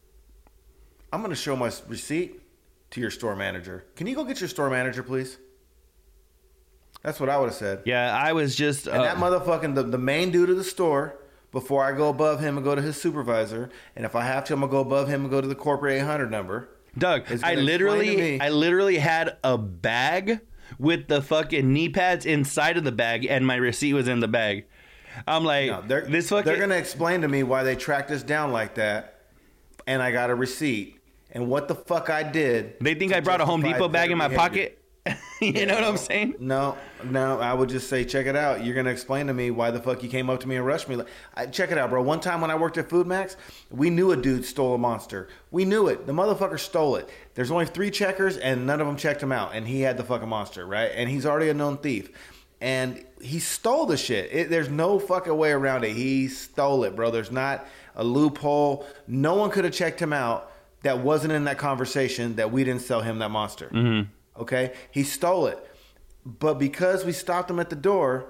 I'm going to show my receipt to your store manager. Can you go get your store manager, please? That's what I would have said. Yeah, I was just... And uh, that motherfucking, the, the main dude of the store, before I go above him and go to his supervisor, and if I have to, I'm going to go above him and go to the corporate eight hundred number. Doug, I literally, I literally had a bag with the fucking knee pads inside of the bag, and my receipt was in the bag. I'm like, no, they're, this fucking... They're going to explain to me why they tracked us down like that, and I got a receipt, and what the fuck I did. They think I brought a Home Depot bag in my behavior. pocket? you yeah, know what no, I'm saying? No, no, I would just say, check it out. You're going to explain to me why the fuck you came up to me and rushed me. I, check it out, bro. One time when I worked at Food Max, we knew a dude stole a Monster. We knew it. The motherfucker stole it. There's only three checkers, and none of them checked him out, and he had the fucking Monster, right? And he's already a known thief. And he stole the shit. It, there's no fucking way around it. He stole it, bro. There's not a loophole. No one could have checked him out that wasn't in that conversation that we didn't sell him that Monster. Mm-hmm. Okay? He stole it. But because we stopped him at the door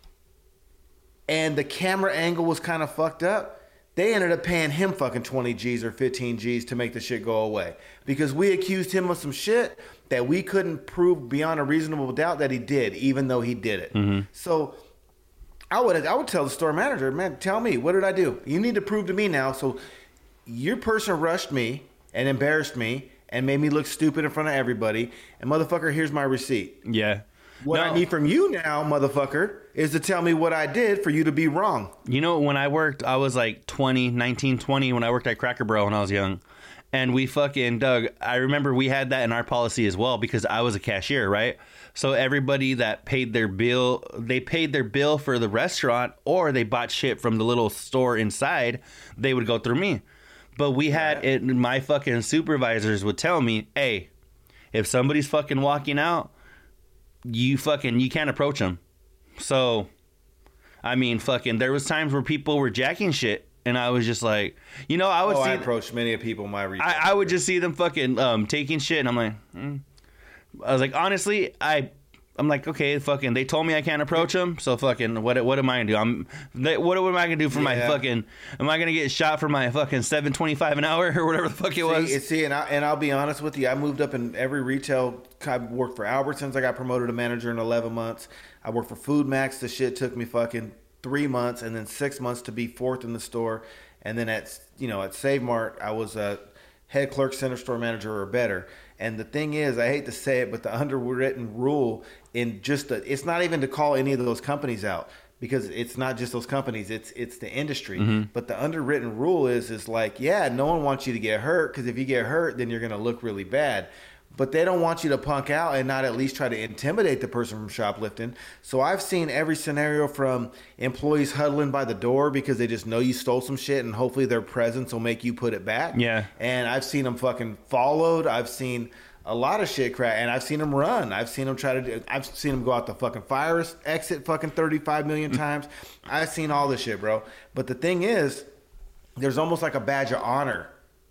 and the camera angle was kind of fucked up, they ended up paying him fucking twenty G's or fifteen G's to make the shit go away. Because we accused him of some shit that we couldn't prove beyond a reasonable doubt that he did, even though he did it. Mm-hmm. So I would I would tell the store manager, man, tell me, what did I do? You need to prove to me now. So your person rushed me and embarrassed me and made me look stupid in front of everybody. And motherfucker, here's my receipt. Yeah. What no. I need from you now, motherfucker, is to tell me what I did for you to be wrong. You know, when I worked, I was like twenty, nineteen, twenty when I worked at Cracker Barrel when I was young. And we fucking, Doug, I remember we had that in our policy as well because I was a cashier, right? So everybody that paid their bill, they paid their bill for the restaurant or they bought shit from the little store inside, they would go through me. But we had it, my fucking supervisors would tell me, hey, if somebody's fucking walking out, you fucking, you can't approach them. So, I mean, fucking, there was times where people were jacking shit. And I was just like, you know, I would oh, see. I approached many people in my retail. I, I would just see them fucking um, taking shit, and I'm like, mm. I was like, honestly, I, I'm like, okay, fucking, they told me I can't approach them, so fucking, what, what am I gonna do? I'm, they, what, what am I gonna do for yeah. my fucking? Am I gonna get shot for my fucking seven twenty five an hour or whatever the fuck it see, was? See, and I, and I'll be honest with you, I moved up in every retail. I worked for Albertsons. I got promoted to manager in eleven months. I worked for Food Max. The shit took me fucking three months and then six months to be fourth in the store. And then at, you know, at Save Mart, I was a head clerk, center store manager or better. And the thing is, I hate to say it, but the underwritten rule in just the, it's not even to call any of those companies out. because it's not just those companies, it's it's the industry. Mm-hmm. But the underwritten rule is is like, yeah, no one wants you to get hurt, because if you get hurt, then you're going to look really bad. But they don't want you to punk out and not at least try to intimidate the person from shoplifting. So I've seen every scenario from employees huddling by the door because they just know you stole some shit and hopefully their presence will make you put it back. Yeah. And I've seen them fucking followed. I've seen a lot of shit crack, and I've seen them run. I've seen them try to do, I've seen them go out the fucking fire exit fucking thirty-five million times. I've seen all this shit, bro. But the thing is, there's almost like a badge of honor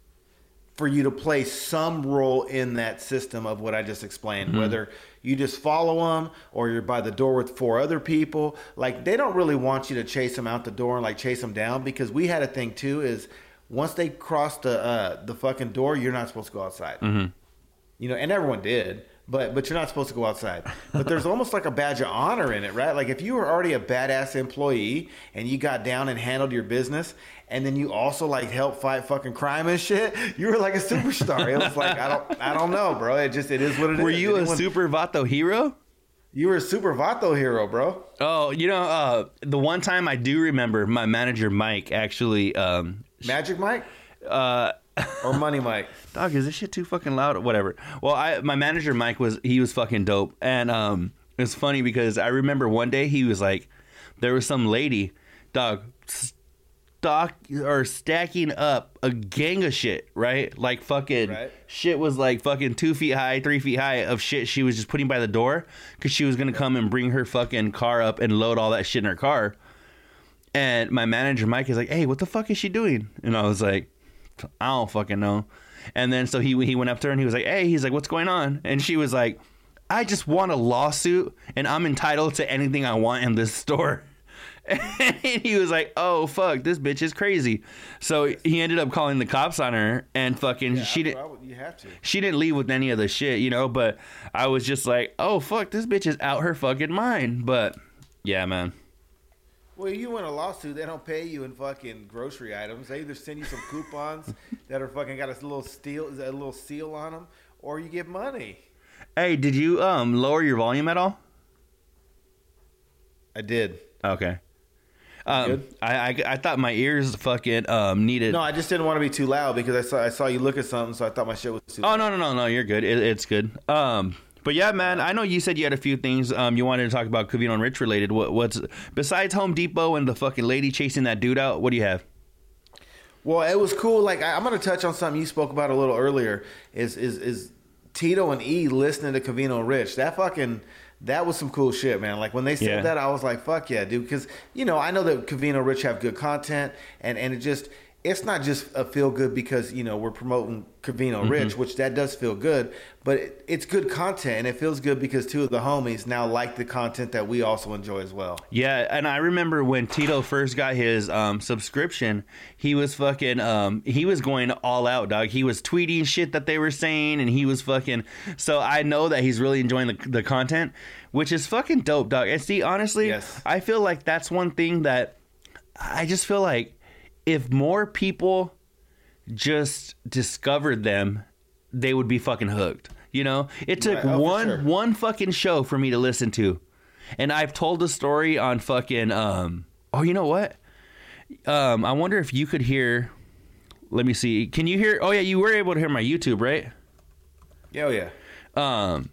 for you to play some role in that system of what I just explained, mm-hmm. whether you just follow them or you're by the door with four other people. Like, they don't really want you to chase them out the door and like chase them down, because we had a thing too is once they cross the uh, the fucking door, you're not supposed to go outside. Mm-hmm. You know, and everyone did, but but you're not supposed to go outside. But there's almost like a badge of honor in it, right? Like if you were already a badass employee and you got down and handled your business, and then you also like helped fight fucking crime and shit, you were like a superstar. It was like, I don't I don't know, bro. It just it is what it were is. Were you Anyone, a super Vato hero? You were a super Vato hero, bro. Oh, you know, uh, the one time I do remember my manager Mike actually um, Magic Mike? Uh or Money Mike. Dog, is this shit too fucking loud? Whatever. Well, I my manager Mike was he was fucking dope, and um, it's funny because I remember one day he was like, there was some lady, dog, stock or stacking up a gang of shit, right? Like fucking right. Shit was like fucking two feet high, three feet high of shit she was just putting by the door because she was gonna come and bring her fucking car up and load all that shit in her car. And my manager Mike is like, hey, what the fuck is she doing? And I was like, I don't fucking know. And then so he he went up to her and he was like, hey, he's like, what's going on? And she was like, I just want a lawsuit and I'm entitled to anything I want in this store. And he was like, oh fuck, this bitch is crazy. So he ended up calling the cops on her, and fucking yeah, she didn't you have to. She didn't leave with any of the shit, you know, but I was just like, oh fuck, this bitch is out her fucking mind. But yeah, man. Well, you win a lawsuit, they don't pay you in fucking grocery items. They either send you some coupons that are fucking got a little steel, a little seal on them, or you get money. Hey, did you um lower your volume at all? I did. Okay. Um, Good? I, I I thought my ears fucking um needed. No, I just didn't want to be too loud because I saw I saw you look at something, so I thought my shit was too. Oh loud. no no no no, you're good. It, it's good. Um. But yeah, man, I know you said you had a few things um, you wanted to talk about Covino and Rich related. What, what's besides Home Depot and the fucking lady chasing that dude out? What do you have? Well, it was cool. Like I, I'm going to touch on something you spoke about a little earlier. Is is is Tito and E listening to Covino and Rich? That fucking that was some cool shit, man. Like when they said yeah. that, I was like, fuck yeah, dude. Because you know I know that Covino and Rich have good content, and and it just. It's not just a feel good because, you know, we're promoting Covino mm-hmm. Rich, which that does feel good, but it, it's good content, and it feels good because two of the homies now like the content that we also enjoy as well. Yeah, and I remember when Tito first got his um, subscription, he was fucking, um, he was going all out, dog. He was tweeting shit that they were saying, and he was fucking, so I know that he's really enjoying the, the content, which is fucking dope, dog. And see, honestly, yes. I feel like that's one thing that I just feel like, if more people just discovered them, they would be fucking hooked. You know, it took right. oh, one sure. one fucking show for me to listen to, and I've told the story on fucking. Um, oh, you know what? Um, I wonder if you could hear. Let me see. Can you hear? Oh yeah, you were able to hear my YouTube, right? Yeah, oh, yeah. Um.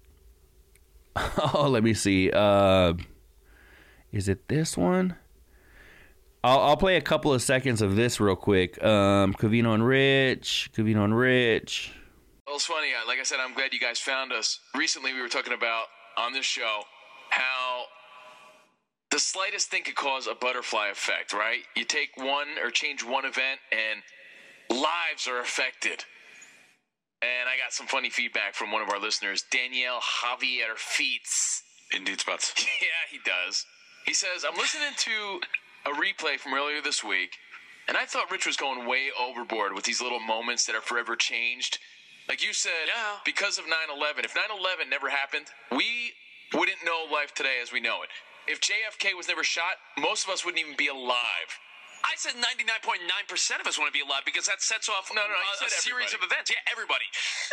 Oh, let me see. Uh, is it this one? I'll, I'll play a couple of seconds of this real quick. Um, Covino and Rich, Covino and Rich. Well, it's funny. Like I said, I'm glad you guys found us. Recently, we were talking about on this show how the slightest thing could cause a butterfly effect, right? You take one or change one event, and lives are affected. And I got some funny feedback from one of our listeners, Danielle Javier Feets. Indeed spots. Yeah, he does. He says, I'm listening to a replay from earlier this week, and I thought Rich was going way overboard with these little moments that are forever changed. Like you said, yeah. because of nine eleven. If nine eleven never happened, we wouldn't know life today as we know it. If J F K was never shot, most of us wouldn't even be alive. I said ninety-nine point nine percent of us want to be alive because that sets off no, no, no, a, a series of events. Yeah, everybody.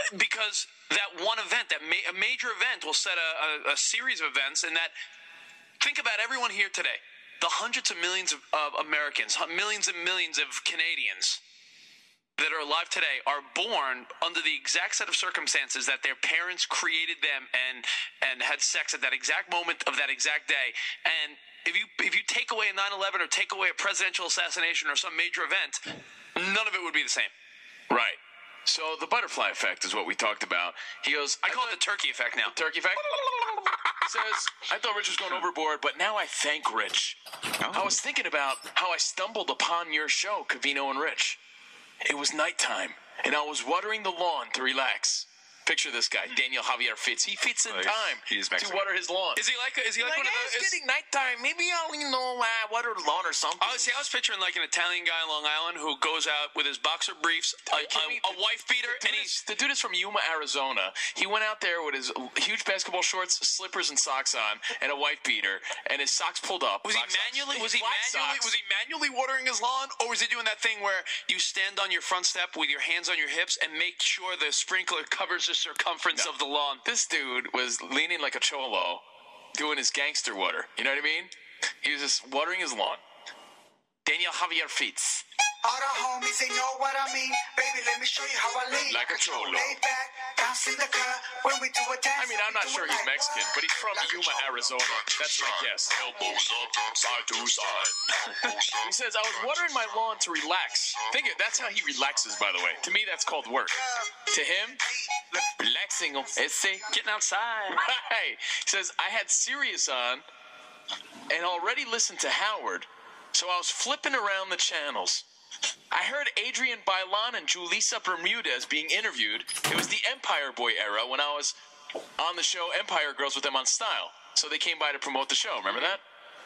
Because that one event, that ma- a major event will set a, a, a series of events, and that Think about everyone here today. The hundreds of millions of, of Americans, millions and millions of Canadians that are alive today are born under the exact set of circumstances that their parents created them and and had sex at that exact moment of that exact day. And if you if you take away a nine eleven or take away a presidential assassination or some major event, none of it would be the same. Right. So the butterfly effect is what we talked about. He goes, I, I call thought, it the turkey effect now. The turkey effect? He says, I thought Rich was going overboard, but now I thank Rich. Oh. I was thinking about how I stumbled upon your show, Covino and Rich. It was nighttime, and I was watering the lawn to relax. Picture this guy, Daniel Javier Fitz. He fits in oh, time he's to water his lawn. Is he like? Is he like, like one of hey, those? It's getting nighttime. Maybe I'll, you know, uh, water the lawn or something. Oh, see, I was picturing like an Italian guy on Long Island who goes out with his boxer briefs, a, a, a wife beater, the and he's the dude is from Yuma, Arizona. He went out there with his huge basketball shorts, slippers, and socks on, and a wife beater, and his socks pulled up. Was he manually? Was he manually? Was he manually watering his lawn, or was he doing that thing where you stand on your front step with your hands on your hips and make sure the sprinkler covers the circumference no. of the lawn? This dude was leaning like a cholo, doing his gangster water. You know what I mean? He was just watering his lawn. Daniel Javier Fitz. All the homies, they know what I mean. Baby, let me show you how I lean. Like a cholo. Lay back, bounce in the club when we do a dance. I mean, I'm not sure he's Mexican, but he's from like Yuma, Arizona. That's my guess. Elbows up, side to side. He says, I was watering my lawn to relax. Think it, that's how he relaxes, by the way. To me, that's called work. To him, relaxing, ese, getting outside. Right. He says, I had Sirius on and already listened to Howard, so I was flipping around the channels. I heard Adrian Bailan and Julissa Bermudez being interviewed. It was the Empire Boy era when I was on the show Empire Girls with them on Style. So they came by to promote the show. Remember that?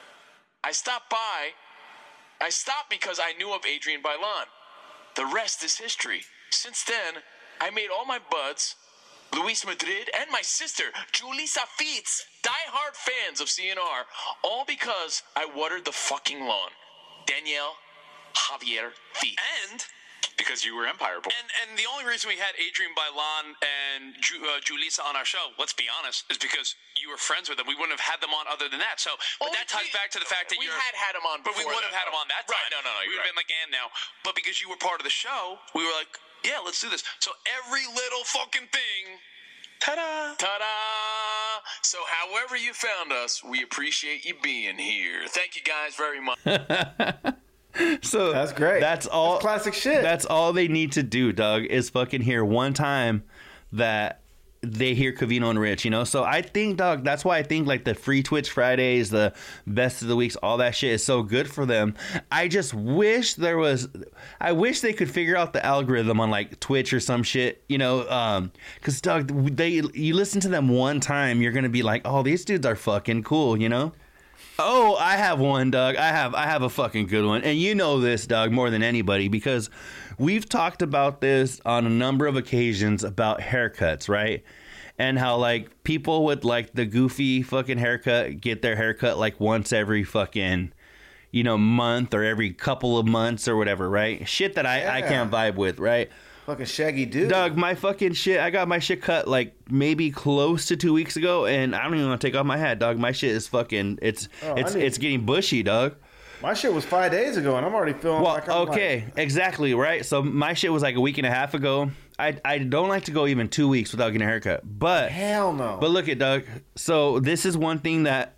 I stopped by. I stopped because I knew of Adrian Bailan. The rest is history. Since then, I made all my buds, Luis Madrid, and my sister, Julissa Fitz, diehard fans of C N R, all because I watered the fucking lawn. Danielle Javier Fitz. And because you were Empire Boy. And and the only reason we had Adrian Bailan and Ju, uh, Julissa on our show, let's be honest, is because you were friends with them. We wouldn't have had them on other than that. So, but oh, that ties we, back to the fact that we you're... had had them on But we would have had them on that time. Right, no, no, no. We would have right. been like, and now. But because you were part of the show, we were like, yeah, let's do this. So every little fucking thing... Ta-da! Ta-da! So however you found us, we appreciate you being here. Thank you guys very much. So that's great. That's all that's classic shit. That's all they need to do, Doug, is fucking hear one time that they hear Covino and Rich, you know? So I think, Doug, that's why I think like the free Twitch Fridays, the best of the weeks, all that shit is so good for them. I just wish there was, I wish they could figure out the algorithm on like Twitch or some shit, you know? Um, cause Doug, they, you listen to them one time, you're going to be like, oh, these dudes are fucking cool, you know? Oh, I have one, Doug. I have I have a fucking good one. And you know this, Doug, more than anybody, because we've talked about this on a number of occasions about haircuts, right? And how, like, people with, like, the goofy fucking haircut get their haircut, like, once every fucking, you know, month or every couple of months or whatever, right? Shit that I, yeah. I can't vibe with, right? Fucking shaggy dude. Doug, my fucking shit, I got my shit cut like maybe close to two weeks ago, and I don't even want to take off my hat, dog. My shit is fucking, it's oh, it's need, it's getting bushy, Doug. My shit was five days ago, and I'm already feeling well, like I'm okay, like... exactly, right? So my shit was like a week and a half ago. I I don't like to go even two weeks without getting a haircut, but hell no. But look at Doug. So this is one thing that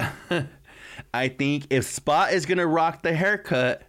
I think if Spot is gonna rock the haircut,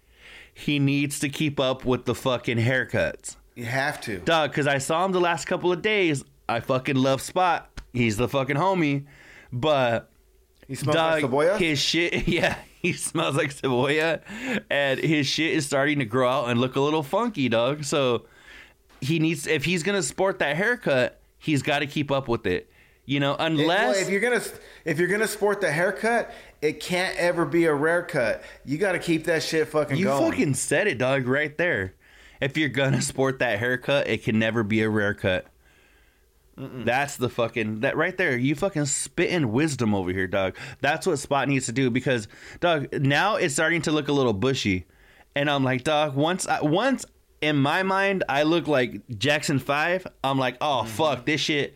he needs to keep up with the fucking haircuts. You have to. Dog, because I saw him the last couple of days. I fucking love Spot. He's the fucking homie. But, he smells dog, like cebolla? His shit, yeah, he smells like cebolla. And his shit is starting to grow out and look a little funky, dog. So, he needs, if he's going to sport that haircut, he's got to keep up with it. You know, unless... Well, if you're going to if you're gonna sport the haircut, it can't ever be a rare cut. You got to keep that shit fucking you going. You fucking said it, dog, right there. If you're gonna sport that haircut, it can never be a rare cut. Mm-mm. That's the fucking that right there. You fucking spitting wisdom over here, dog. That's what Spot needs to do because, dog, now it's starting to look a little bushy, and I'm like, dog. Once, I, once in my mind, I look like Jackson Five. I'm like, oh mm-hmm. fuck, this shit.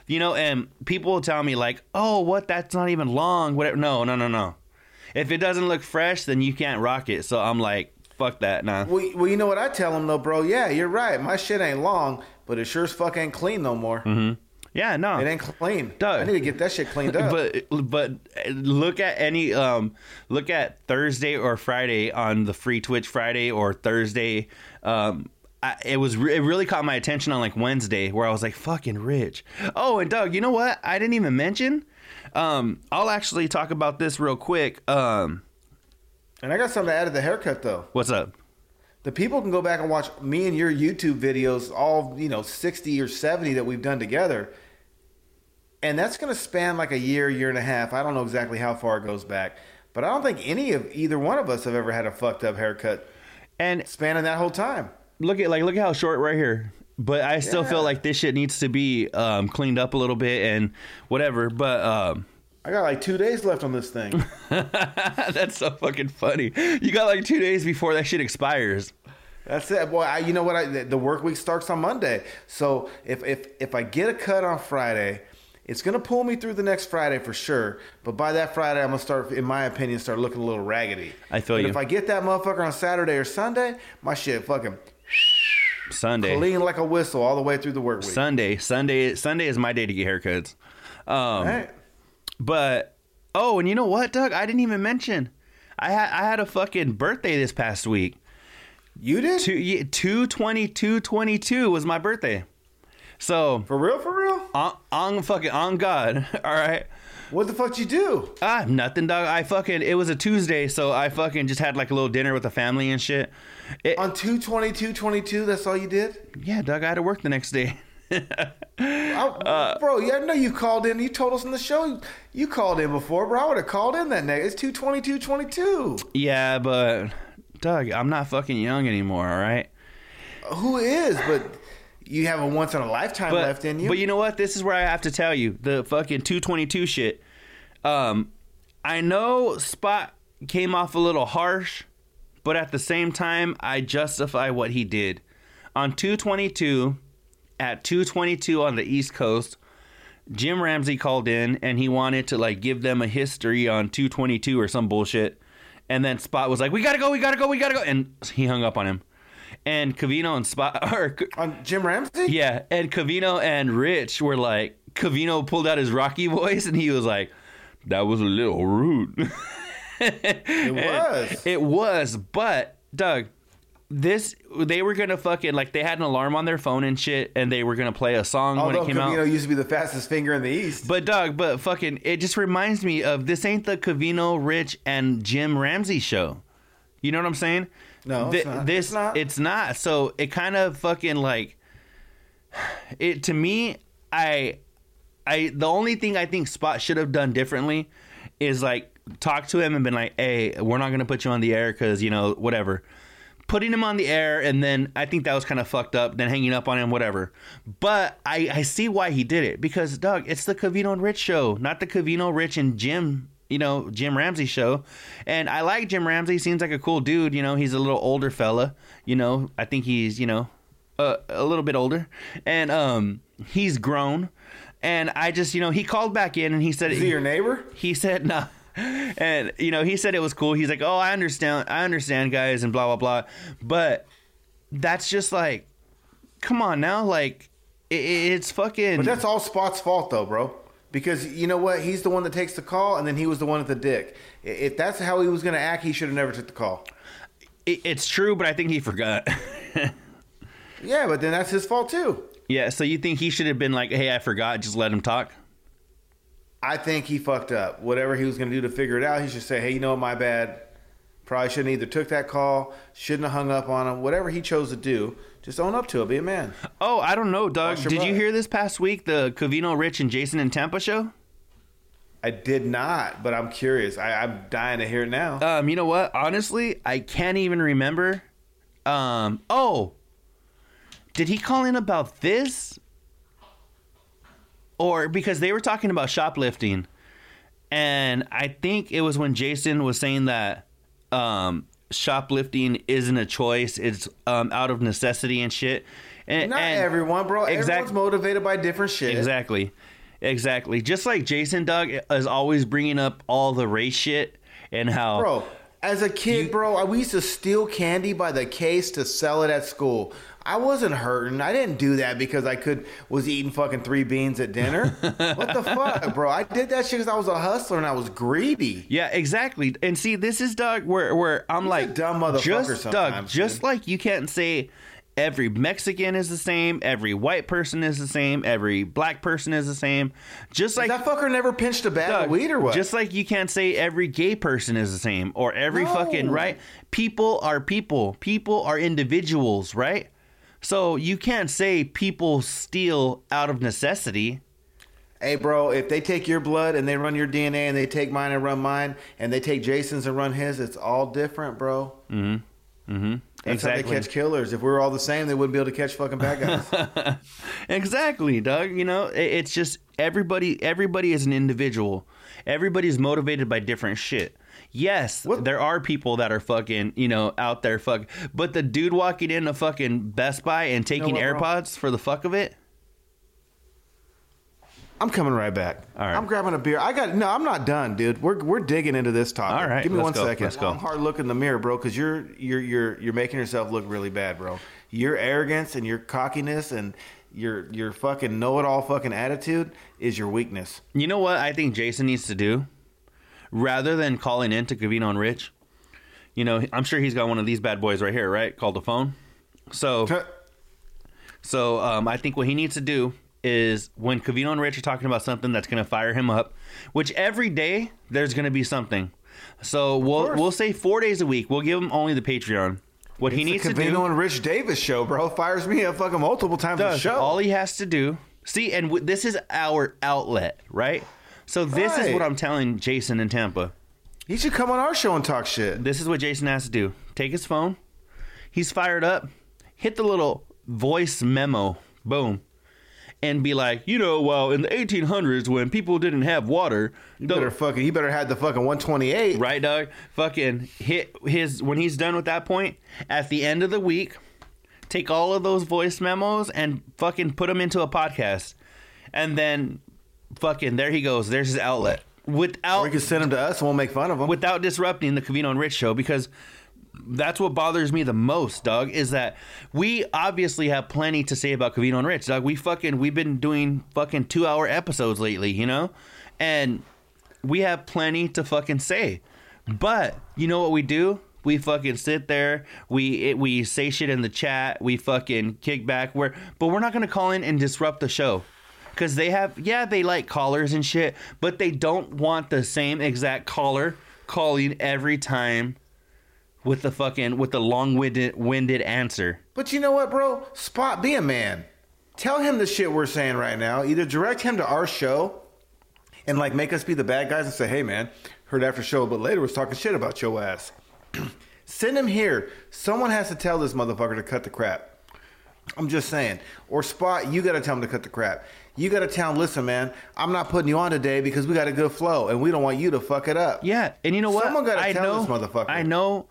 You know, and people will tell me like, oh, what? That's not even long. Whatever. No, no, no, no. If it doesn't look fresh, then you can't rock it. So I'm like, fuck that, nah. Well, well, you know what I tell them though, bro? Yeah, you're right. My shit ain't long, but it sure as fuck ain't clean no more. Mm-hmm. Yeah, no, it ain't clean. Doug, I need to get that shit cleaned up. But but look at any um look at Thursday or Friday on the free Twitch Friday or Thursday. Um, I, it was re- it really caught my attention on like Wednesday where I was like fucking Rich. Oh, and Doug, you know what? I didn't even mention. Um, I'll actually talk about this real quick. Um, and I got something to add to the haircut though. What's up? The people can go back and watch me and your YouTube videos, all, you know, sixty or seventy that we've done together. And that's going to span like a year, year and a half. I don't know exactly how far it goes back. But I don't think any of either one of us have ever had a fucked up haircut and spanning that whole time. Look at like look at how short right here. But I still Yeah. feel like this shit needs to be um, cleaned up a little bit and whatever. But um, I got like two days left on this thing. That's so fucking funny. You got like two days before that shit expires. That's it, boy. I, you know what? I, the, the work week starts on Monday, so if if if I get a cut on Friday, it's gonna pull me through the next Friday for sure. But by that Friday, I'm gonna start, in my opinion, start looking a little raggedy. I feel but you. If I get that motherfucker on Saturday or Sunday, my shit fucking Sunday clean like a whistle all the way through the work week. Sunday, Sunday, Sunday is my day to get haircuts. Um, Right. But oh, and you know what, Doug? I didn't even mention. I had I had a fucking birthday this past week. You did? Two, yeah, two twenty-two twenty-two was my birthday. So For real, for real? on, on fucking on God. All right. What the fuck you do? Ah, nothing, dog. I fucking it was a Tuesday, so I fucking just had like a little dinner with the family and shit. It, On two twenty-two twenty-two, that's all you did? yeah, Doug. I had to work the next day. I, bro, yeah, I know you called in. You told us in the show you called in before, bro. I would have called in that night. It's two twenty-two twenty-two. Yeah, but Doug, I'm not fucking young anymore. All right. Who is? But you have a once in a lifetime But, left in you. but you know what? This is where I have to tell you the fucking two twenty-two shit. Um, I know Spot came off a little harsh, but at the same time, I justify what he did. On two twenty-two, at two twenty-two on the East Coast, Jim Ramsey called in and he wanted to like give them a history on two twenty-two or some bullshit. And then Spot was like, "We gotta go, we gotta go, we gotta go," and he hung up on him. And Cavino and Spot, or on Jim Ramsey, yeah, and Cavino and Rich were like, Cavino pulled out his Rocky voice and he was like, "That was a little rude." It was. It was, but Doug, this they were gonna fucking like they had an alarm on their phone and shit, and they were gonna play a song Although when it came Cavino out. used to be the fastest finger in the East. But Doug, but fucking, it just reminds me of this ain't the Cavino, Rich, and Jim Ramsey show. You know what I'm saying? No, Th- it's not. This It's not. it's not. So it kind of fucking like it to me. I, I the only thing I think Spot should have done differently is like talk to him and been like, "Hey, we're not gonna put you on the air because you know whatever." Putting him on the air, and then I think that was kind of fucked up. Then hanging up on him, whatever. But I, I see why he did it because, Doug, it's the Cavino and Rich show, not the Cavino, Rich, and Jim. You know, Jim Ramsey show. And I like Jim Ramsey. Seems like a cool dude. You know, he's a little older fella. You know, I think he's you know uh, a little bit older, and um, he's grown. And I just you know he called back in and he said, "Is he your neighbor?" He said, "No." Nah. And you know he said it was cool. He's like, "Oh, I understand, I understand, guys," and blah blah blah. But that's just like, come on now, like it, it's fucking. But that's all Spot's fault, though, bro. Because you know what? He's the one that takes the call, and then he was the one at the dick. If that's how he was going to act, he should have never took the call. It, it's true, but I think he forgot. Yeah, but then that's his fault too. Yeah. So you think he should have been like, "Hey, I forgot. Just let him talk." I think he fucked up. Whatever he was going to do to figure it out, he should say, "Hey, you know what? My bad. Probably shouldn't either took that call, shouldn't have hung up on him. Whatever he chose to do, just own up to it. Be a man." Oh, I don't know, Doug. Wash your Did you butt. hear this past week the Cavino, Rich, and Jason in Tampa show? I did not, but I'm curious. I, I'm dying to hear it now. Um, you know what? Honestly, I can't even remember. Um, oh, did he call in about this? Or because they were talking about shoplifting, and I think it was when Jason was saying that um, shoplifting isn't a choice; it's um, out of necessity and shit. And, Not and everyone, bro. Exact- Everyone's motivated by different shit. Exactly. Exactly. Just like Jason, Doug, is always bringing up all the race shit and how... Bro, as a kid, you, bro, we used to steal candy by the case to sell it at school. I wasn't hurting. I didn't do that because I could was eating fucking three beans at dinner. What the fuck, bro? I did that shit because I was a hustler and I was greedy. Yeah, exactly. And see, this is, Doug, where, where I'm He's like... a dumb motherfucker just, sometimes. Doug, just dude. like you can't say... Every Mexican is the same. Every white person is the same. Every black person is the same. Just like that fucker never pinched a bag Doug, of weed or what? Just like you can't say every gay person is the same or every no. fucking right. People are people. People are individuals, right? So you can't say people steal out of necessity. Hey, bro, if they take your blood and they run your D N A and they take mine and run mine and they take Jason's and run his, it's all different, bro. Mm-hmm. Mm-hmm. That's exactly. how they catch killers. If we were all the same, they wouldn't be able to catch fucking bad guys. Exactly, Doug. You know, it, it's just everybody. Everybody is an individual. Everybody's motivated by different shit. Yes, what? There are people that are fucking, you know, out there fuck. But the dude walking into fucking Best Buy and taking you know what, AirPods bro? for the fuck of it. I'm coming right back. All right. I'm grabbing a beer. I got no. I'm not done, dude. We're we're digging into this topic. All right. Give me let's one go. second. Let's go. I'm hard look in the mirror, bro, because you're you're you're you're making yourself look really bad, bro. Your arrogance and your cockiness and your your fucking know-it-all fucking attitude is your weakness. You know what I think Jason needs to do, rather than calling in to Covino and Rich. You know, I'm sure he's got one of these bad boys right here, right? Called the phone. So, so um, I think what he needs to do is when Covino and Rich are talking about something that's going to fire him up, which every day there's going to be something. So we'll we'll say four days a week. We'll give him only the Patreon. What it's he needs the to do. Covino and Rich Davis show, bro. Fires me up fucking multiple times a show. All he has to do. See, and w- this is our outlet, right? So this right. is what I'm telling Jason in Tampa. He should come on our show and talk shit. This is what Jason has to do. Take his phone. He's fired up. Hit the little voice memo. Boom. And be like, you know, well, in the eighteen hundreds when people didn't have water, you better fucking, he better have the fucking one twenty-eight, right, Doug? Fucking hit his when he's done with that point. At the end of the week, take all of those voice memos and fucking put them into a podcast, and then fucking there he goes. There's his outlet without. Or he can send them to us and we'll make fun of them without disrupting the Covino and Rich show, because that's what bothers me the most, Doug, is that we obviously have plenty to say about Covino and Rich, Doug. We fucking, we've been doing fucking two hour episodes lately, you know? And we have plenty to fucking say. But you know what we do? We fucking sit there. We it, we say shit in the chat. We fucking kick back. We're, but we're not going to call in and disrupt the show. Because they have, yeah, they like callers and shit, but they don't want the same exact caller calling every time with the fucking, with the long-winded winded answer. But you know what, bro? Spot, be a man. Tell him the shit we're saying right now. Either direct him to our show and, like, make us be the bad guys and say, hey, man, heard after show, but later was talking shit about your ass. Send him here. Someone has to tell this motherfucker to cut the crap. I'm just saying. Or Spot, you got to tell him to cut the crap. You got to tell him, listen, man, I'm not putting you on today because we got a good flow, and we don't want you to fuck it up. Yeah, and you know what? Someone got to I tell know, this motherfucker. I know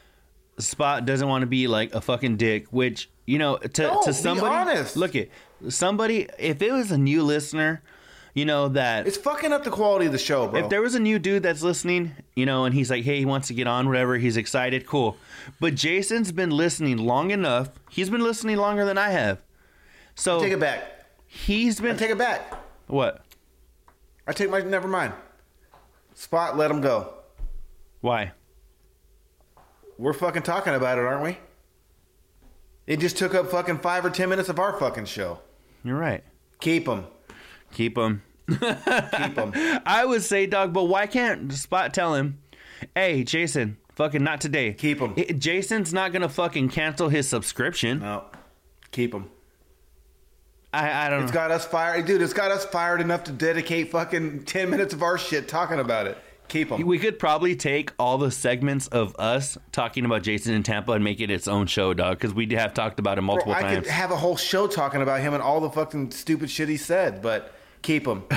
Spot doesn't want to be like a fucking dick, which, you know, to, no, to somebody, be honest. Look at somebody, if it was a new listener, you know, that it's fucking up the quality of the show, bro. If there was a new dude that's listening, you know, and he's like, hey, he wants to get on, whatever, he's excited, cool. But Jason's been listening long enough. He's been listening longer than I have. So I take it back. He's been I take it back. What? I take my never mind. Spot, let him go. Why? We're fucking talking about it, aren't we? It just took up fucking five or ten minutes of our fucking show. You're right. Keep them. Keep them. Keep them. I would say, dog, but why can't Spot tell him, hey, Jason, fucking not today. Keep him. Jason's not going to fucking cancel his subscription. No. Keep him. I, I don't it's know. It's got us fired. Dude, it's got us fired enough to dedicate fucking ten minutes of our shit talking about it. Keep them. We could probably take all the segments of us talking about Jason in Tampa and make it its own show, dog, because we have talked about it multiple Bro, I times. I could have a whole show talking about him and all the fucking stupid shit he said, but keep him.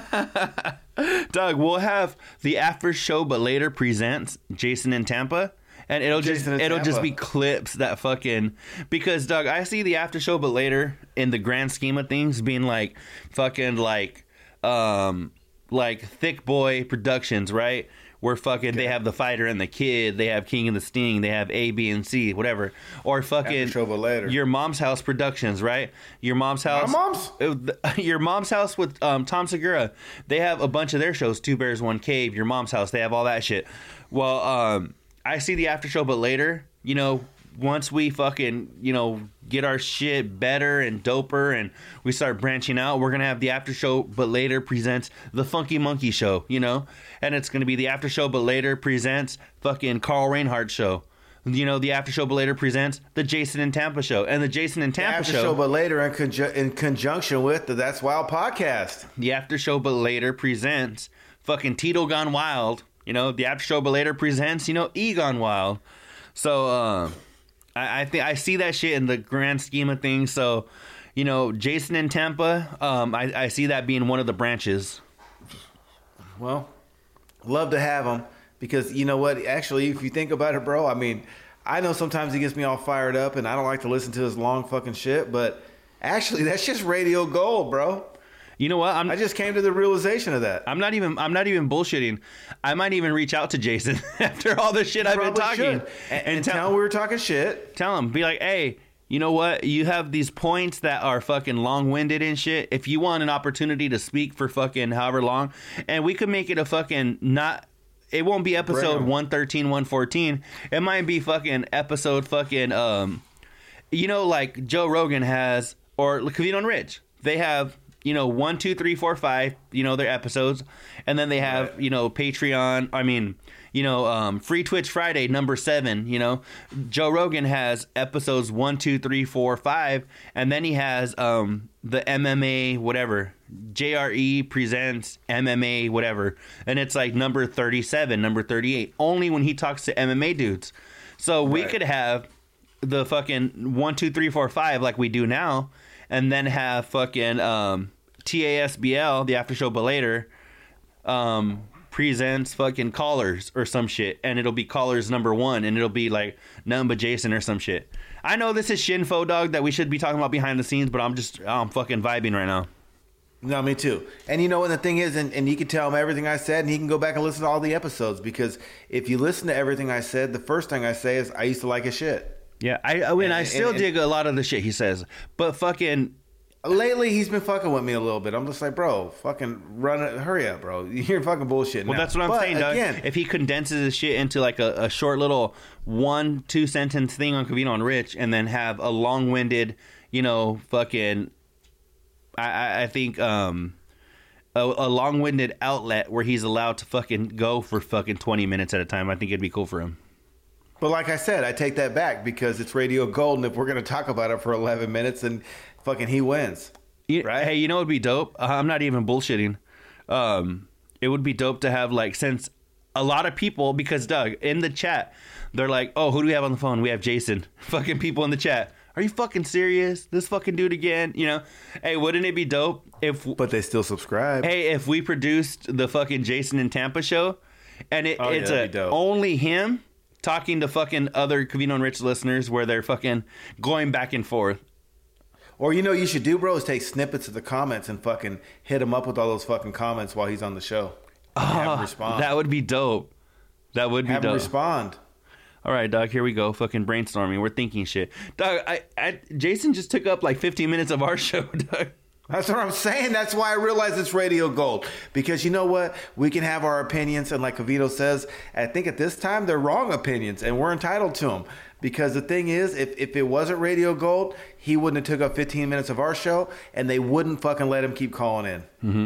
Doug, we'll have the after show, but later presents Jason in Tampa. And it'll just it'll Tampa. just be clips that fucking, because Doug, I see the after show, but later in the grand scheme of things being like fucking like um, like Thick Boy Productions, right? Where fucking okay. they have the Fighter and the Kid, they have King and the Sting, they have A, B, and C, whatever. Or fucking After Show But Later. Your Mom's House Productions, right? Your Mom's House. My mom's? Your Mom's House with um, Tom Segura. They have a bunch of their shows. Two Bears, One Cave. Your Mom's House. They have all that shit. Well, um, I see the After Show But Later. You know, once we fucking, you know, get our shit better and doper and we start branching out, we're going to have the After Show But Later presents the Funky Monkey Show, you know? And it's going to be the After Show But Later presents fucking Carl Reinhardt Show. You know, the After Show But Later presents the Jason and Tampa Show. And the Jason and Tampa After Show... Show But Later in, conju- in conjunction with the That's Wild podcast. The After Show But Later presents fucking Tito Gone Wild. You know, the After Show But Later presents, you know, E Gone Wild. So, uh... I, I think I see that shit in the grand scheme of things. So, you know, Jason and Tampa, um, I, I see that being one of the branches. Well, love to have them because you know what? Actually, if you think about it, bro, I mean, I know sometimes he gets me all fired up, and I don't like to listen to his long fucking shit. But actually, that's just radio gold, bro. You know what? I'm, I just came to the realization of that. I'm not even. I'm not even bullshitting. I might even reach out to Jason after all the shit you I've been talking, should. and, and tell, tell him we were talking shit. Tell him, be like, hey, you know what? You have these points that are fucking long-winded and shit. If you want an opportunity to speak for fucking however long, and we could make it a fucking not. It won't be episode one thirteen, one fourteen. It might be fucking episode fucking um, you know, like Joe Rogan has or Covino and Rich. They have. You know, one, two, three, four, five, you know, their episodes. And then they have, right. you know, Patreon. I mean, you know, um, Free Twitch Friday, number seven, you know. Joe Rogan has episodes one, two, three, four, five. And then he has um, the M M A, whatever. J R E presents M M A, whatever. And it's like number thirty-seven, number thirty-eight. Only when he talks to M M A dudes. So we right. could have the fucking one, two, three, four, five like we do now. And then have fucking um, T A S B L, the After Show But Later, um, presents fucking Callers or some shit. And it'll be Callers number one. And it'll be like nothing but Jason or some shit. I know this is Shinfo, dog, that we should be talking about behind the scenes. But I'm just, I'm fucking vibing right now. No, me too. And you know what the thing is, and, and you can tell him everything I said, and he can go back and listen to all the episodes. Because if you listen to everything I said, the first thing I say is, I used to like his shit. Yeah, I, I mean, and, I still and, dig and, a lot of the shit he says, but fucking lately he's been fucking with me a little bit. I'm just like, bro, fucking run it, hurry up, bro. You're fucking bullshit. Well, now. That's what I'm but saying, Doug. Again, if he condenses his shit into like a, a short little one, two sentence thing on Covino and Rich, and then have a long winded, you know, fucking, I, I think, um, a, a long winded outlet where he's allowed to fucking go for fucking twenty minutes at a time. I think it'd be cool for him. But like I said, I take that back because it's Radio Gold, and if we're going to talk about it for eleven minutes, then fucking he wins. You, right? Hey, you know what would be dope? Uh, I'm not even bullshitting. Um, it would be dope to have, like, since a lot of people, because, Doug, in the chat, they're like, oh, who do we have on the phone? We have Jason. Fucking people in the chat. Are you fucking serious? This fucking dude again? You know? Hey, wouldn't it be dope if... But they still subscribe. Hey, if we produced the fucking Jason and Tampa show, and it, oh, it's yeah, a, only him... talking to fucking other Covino and Rich listeners where they're fucking going back and forth. Or, you know, you should do, bro, is take snippets of the comments and fucking hit him up with all those fucking comments while he's on the show. Oh, have him respond. That would be dope. That would be have dope. Have him respond. All right, Doug, here we go. Fucking brainstorming. We're thinking shit. Doug, I, I, Jason just took up like fifteen minutes of our show, Doug. That's what I'm saying. That's why I realize it's Radio Gold. Because you know what? We can have our opinions. And like Covino says, I think at this time they're wrong opinions. And we're entitled to them. Because the thing is, if, if it wasn't Radio Gold, he wouldn't have took up fifteen minutes of our show. And they wouldn't fucking let him keep calling in. Mm-hmm.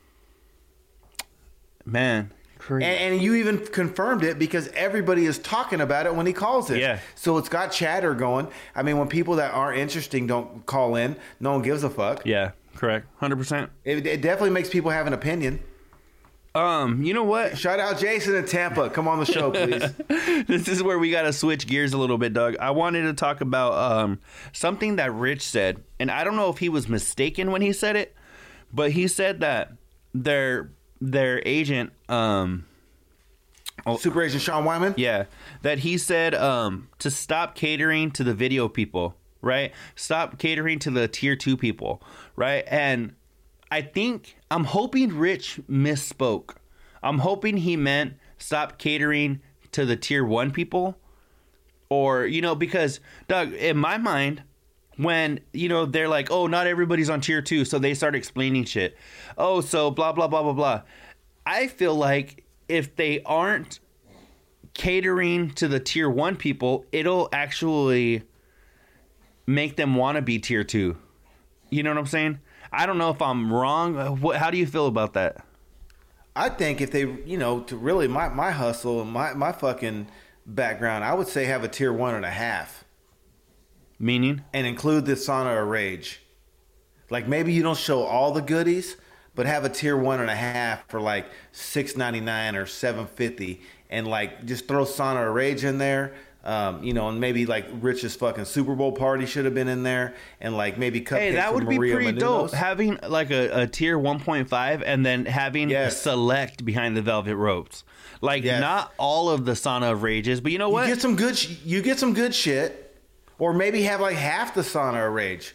Man. And, and you even confirmed it because everybody is talking about it when he calls it. Yeah. So it's got chatter going. I mean, when people that aren't interesting don't call in, no one gives a fuck. Yeah, correct. one hundred percent. It, it definitely makes people have an opinion. Um, you know what? Shout out Jason in Tampa. Come on the show, please. This is where we got to switch gears a little bit, Doug. I wanted to talk about um, something that Rich said. And I don't know if he was mistaken when he said it, but he said that their... their agent, um, oh, Super Agent Sean Wyman, yeah, that he said um, to stop catering to the video people, right? Stop catering to the tier two people, right? And I think I'm hoping Rich misspoke. I'm hoping he meant stop catering to the tier one people, or you know, because Doug, in my mind, when you know they're like, oh, not everybody's on tier two, so they start explaining shit. Oh, so blah blah blah blah blah. I feel like if they aren't catering to the tier one people, it'll actually make them want to be tier two. You know what I'm saying? I don't know if I'm wrong. What, how do you feel about that? I think if they, you know, to really my, my hustle and my, my fucking background, I would say have a tier one and a half. Meaning? And include the Sauna or Rage. Like maybe you don't show all the goodies, but have a tier one and a half for like six ninety-nine or seven fifty, and like just throw Sauna or Rage in there. Um, you know, and maybe like Rich's fucking Super Bowl party should have been in there, and like maybe cupcakes. Hey, that would from be Maria pretty Menounos. dope. Having like a, a tier one point five, and then having Yes. select behind the velvet ropes. Like Yes. not all of the Sauna of Rages, but you know what? You get some good. Sh- you get some good shit, or maybe have like half the Sauna or Rage,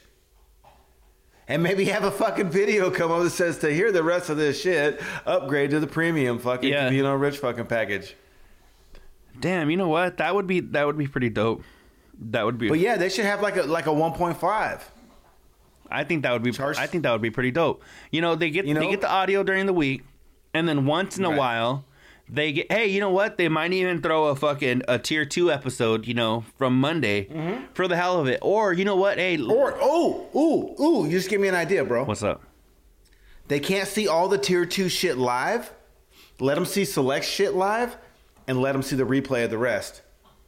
and maybe have a fucking video come up that says to hear the rest of this shit, upgrade to the premium fucking Yeah. Covino Rich fucking package. Damn, you know what? That would be that would be pretty dope. That would be. But yeah, they should have like a like a one point five. I think that would be. Charge- I think that would be pretty dope. You know, they get You know? they get the audio during the week, and then once in a Right. while, they get. Hey, you know what? They might even throw a fucking a tier two episode. You know, from Monday for the hell of it. Or you know what? Hey, Or oh ooh ooh, you just give me an idea, bro. what's up? They can't see all the tier two shit live. Let them see select shit live, and let them see the replay of the rest.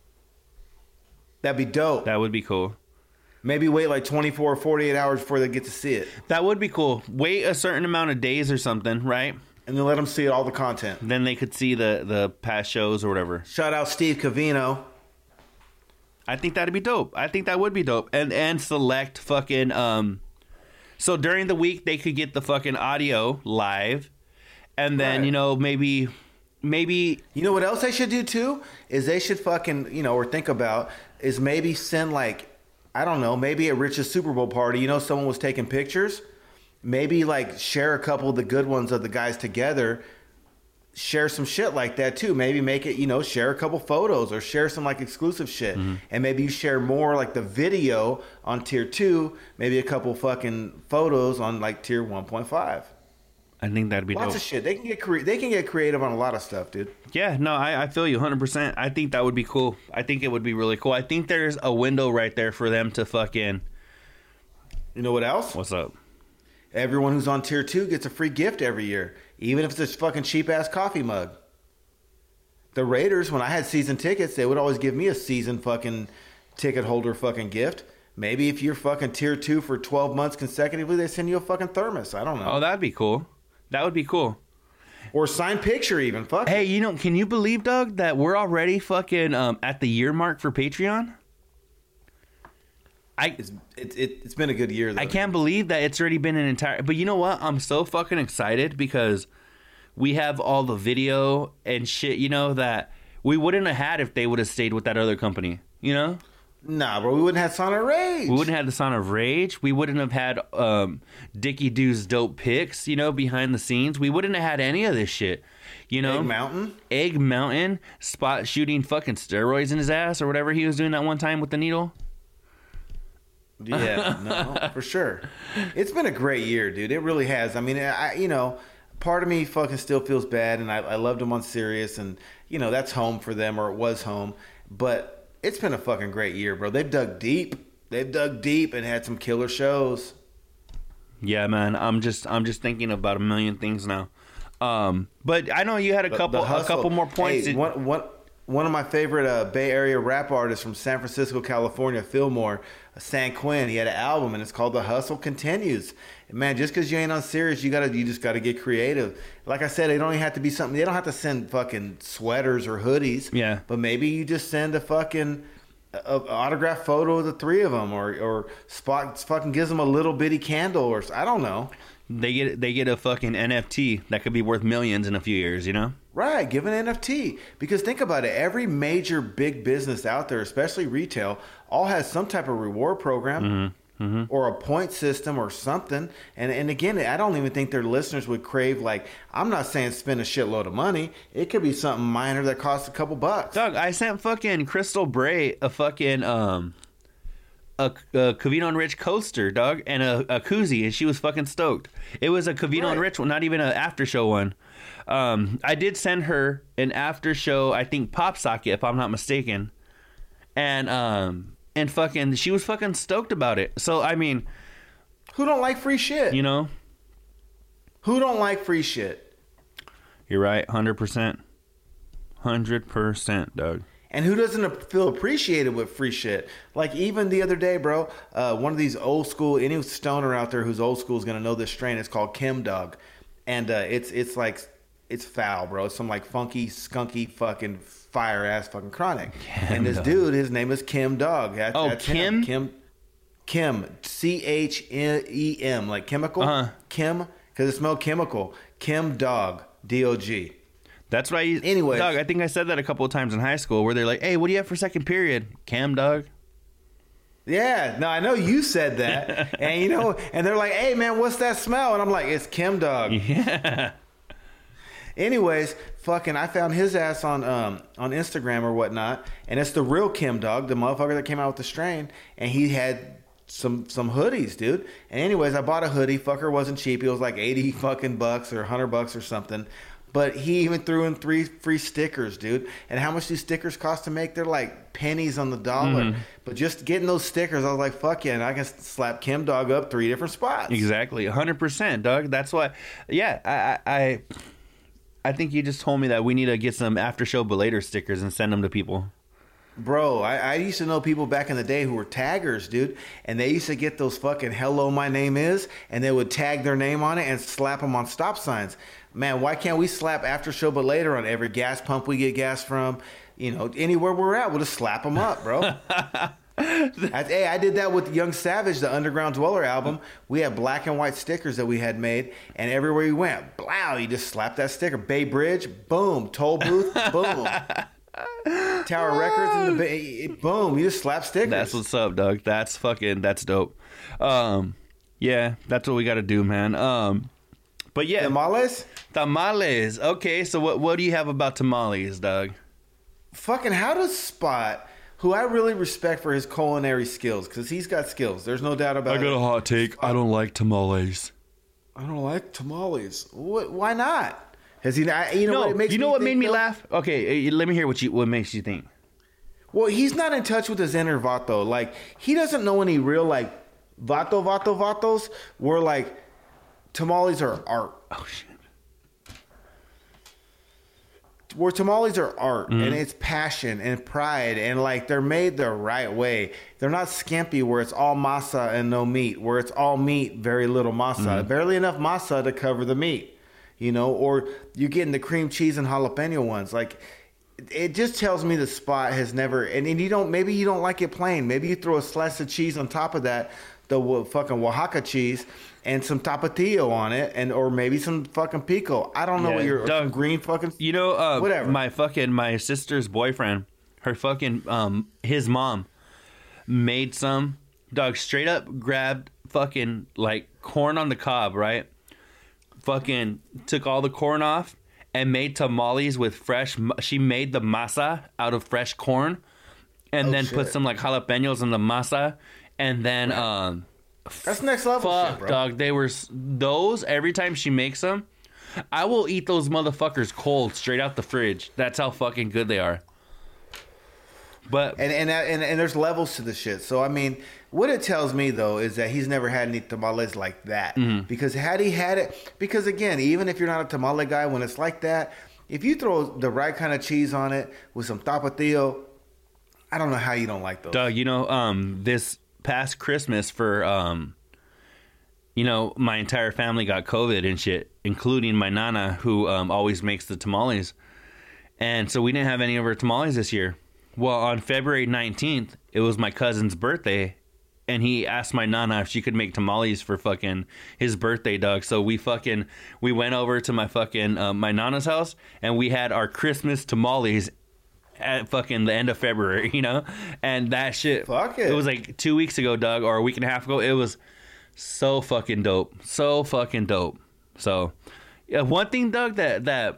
That'd be dope. That would be cool. Maybe wait like twenty-four or forty-eight hours before they get to see it. That would be cool. Wait a certain amount of days or something, right? And then let them see all the content. Then they could see the the past shows or whatever. Shout out Steve Covino. I think that'd be dope. I think that would be dope. And and select fucking um so during the week they could get the fucking audio live, and then Right. you know maybe maybe You know what else they should do too? Is they should fucking, you know, or think about is maybe send like, I don't know, maybe at Rich's Super Bowl party, you know, someone was taking pictures. Maybe like share a couple of the good ones of the guys together. Share some shit like that too. Maybe make it, you know, share a couple photos or share some like exclusive shit. Mm-hmm. And maybe you share more like the video on tier two, maybe a couple fucking photos on like tier one point five. I think that'd be Lots dope. of shit. They can get cre- they can get creative on a lot of stuff, dude. Yeah, no, I, I feel you one hundred percent. I think that would be cool. I think it would be really cool. I think there's a window right there for them to fucking. You know what else? What's up? Everyone who's on tier two gets a free gift every year, even if it's this fucking cheap ass coffee mug. The Raiders, when I had season tickets, they would always give me a season fucking ticket holder fucking gift. Maybe if you're fucking tier two for twelve months consecutively, they send you a fucking thermos. I don't know. Oh, that'd be cool. That would be cool. Or signed picture even. Fuck. Hey, you know, can you believe, Doug, that we're already fucking um, at the year mark for Patreon? I It's it, it, it's been a good year though. I can't believe that it's already been an entire. But you know what? I'm so fucking excited because we have all the video and shit. You know that we wouldn't have had if they would have stayed with that other company. You know. Nah, bro, we wouldn't have Sonic Rage. We wouldn't have the Son of Rage. We wouldn't have had um, Dickie Doo's dope picks, you know, behind the scenes. We wouldn't have had any of this shit, you know. Egg Mountain? Egg Mountain, Spot shooting fucking steroids in his ass or whatever he was doing that one time with the needle. Yeah, no, for sure. It's been a great year, dude. It really has. I mean, I, you know, part of me fucking still feels bad, and I, I loved them on Sirius, and, you know, that's home for them, or it was home. But it's been a fucking great year, bro. They've dug deep. They've dug deep and had some killer shows. Yeah, man. I'm just I'm just thinking about a million things now. Um, but I know you had a But couple the a hustle- couple more points. Hey, that- one, one, one of my favorite uh, Bay Area rap artists from San Francisco, California, Fillmore, uh, San Quinn. He had an album, and it's called "The Hustle Continues." And man, just because you ain't on Sirius, you gotta you just gotta get creative. Like I said, it don't even have to be something. They don't have to send fucking sweaters or hoodies. Yeah. But maybe you just send a fucking a, a autographed photo of the three of them, or or Spot fucking gives them a little bitty candle, or I don't know. They get they get a fucking N F T that could be worth millions in a few years, you know? Right, give an N F T. Because think about it, every major big business out there, especially retail, all has some type of reward program. Mm-hmm. Mm-hmm. Or a point system or something. And and again, I don't even think their listeners would crave, like, I'm not saying spend a shitload of money. It could be something minor that costs a couple bucks. Doug, I sent fucking Crystal Bray a fucking, um, a, a Covino and Rich coaster, dog, and a, a koozie, and she was fucking stoked. It was a Covino right. and Rich one, not even an after show one. Um, I did send her an after show, I think, pop socket, if I'm not mistaken. And, um... And fucking, she was fucking stoked about it. So, I mean... Who don't like free shit? You know? Who don't like free shit? You're right, one hundred percent. one hundred percent, Doug. And who doesn't feel appreciated with free shit? Like, even the other day, bro, uh, one of these old school... Any stoner out there who's old school is going to know this strain. It's called Chem Dog. And uh, it's it's like... It's foul, bro. It's some, like, funky, skunky fucking... fire ass fucking chronic. Kim and this Dog. Dude, his name is Kim Dog. That, oh, that's Kim? Him. Kim Kim C H E M, like chemical. Uh-huh. Kim, because it smelled chemical. Kim Dog, D O G. That's what I used. Anyway, Dog, I think I said that a couple of times in high school where they're like, hey, what do you have for second period? Cam Dog. Yeah, no, I know you said that. And you know, and they're like, hey man, what's that smell? And I'm like, it's Kim Dog. Yeah. Anyways, fucking, I found his ass on um, on Instagram or whatnot, and it's the real Kim Dog, the motherfucker that came out with the strain, and he had some some hoodies, dude. And anyways, I bought a hoodie. Fucker wasn't cheap. It was like eighty fucking bucks or one hundred bucks or something. But he even threw in three free stickers, dude. And how much do stickers cost to make? They're like pennies on the dollar. Mm-hmm. But just getting those stickers, I was like, fuck yeah, and I can slap Kim Dog up three different spots. Exactly, one hundred percent, Doug. That's why, yeah, I... I, I I think you just told me that we need to get some after show but later stickers and send them to people. Bro, I, I used to know people back in the day who were taggers, dude. And they used to get those fucking hello, my name is. And they would tag their name on it and slap them on stop signs. Man, why can't we slap after show but later on every gas pump we get gas from? You know, anywhere we're at, we'll just slap them up, bro. I, hey, I did that with Young Savage, the Underground Dweller album. We had black and white stickers that we had made, and everywhere you went, blow, you just slap that sticker. Bay Bridge, boom. Toll Booth, boom. Tower Records, in the Bay, boom. You just slap stickers. That's what's up, Doug. That's fucking, that's dope. Um, yeah, that's what we got to do, man. Um, but yeah, tamales, tamales. Okay, so what what do you have about tamales, Doug? Fucking, how does Spot, who I really respect for his culinary skills, because he's got skills. There's no doubt about it. I got it. a hot take. I don't like tamales. I don't like tamales. What, why not? Has he? I, you know no, what it makes you know me what think, made me though? laugh? Okay, let me hear what you what makes you think. Well, he's not in touch with his inner vato. Like, he doesn't know any real, like, vato, vato, vatos where, like, tamales are art. Oh, shit. Where tamales are art, Mm-hmm. and it's passion and pride, and, like, they're made the right way. They're not skimpy where it's all masa and no meat, where it's all meat, very little masa. Mm-hmm. Barely enough masa to cover the meat, you know? Or you're getting the cream cheese and jalapeno ones. Like, it just tells me the Spot has never, and, and you don't, maybe you don't like it plain. Maybe you throw a slice of cheese on top of that, the uh, fucking Oaxaca cheese, and some tapatio on it, and or maybe some fucking pico. I don't know Yeah, what your Doug, green fucking, you know, uh, whatever. My fucking my sister's boyfriend, her fucking um his mom made some, dog, straight up grabbed fucking like corn on the cob, right? Fucking took all the corn off and made tamales with fresh. She made the masa out of fresh corn, and Oh, then shit. put some like jalapenos in the masa, and then um. That's next level Fuck, shit, bro. dog. They were s- those every time she makes them. I will eat those motherfuckers cold, straight out the fridge. That's how fucking good they are. But And and and, and there's levels to the shit. So I mean, what it tells me though is that he's never had any tamales like that. Mm-hmm. Because had he had it, because again, even if you're not a tamale guy, when it's like that, if you throw the right kind of cheese on it with some tapatio, I don't know how you don't like those. Doug, you know, um, this past Christmas for um, you know, my entire family got COVID and shit, including my nana who um always makes the tamales, and so we didn't have any of her tamales this year. Well, on February nineteenth, it was my cousin's birthday, and he asked my nana if she could make tamales for fucking his birthday, Doug. So we fucking, we went over to my fucking, uh, my nana's house, and we had our Christmas tamales at fucking the end of February, you know? And that shit, Fuck it. It was like two weeks ago, Doug, or a week and a half ago. It was so fucking dope. So fucking dope. So, yeah, one thing, Doug, that, that,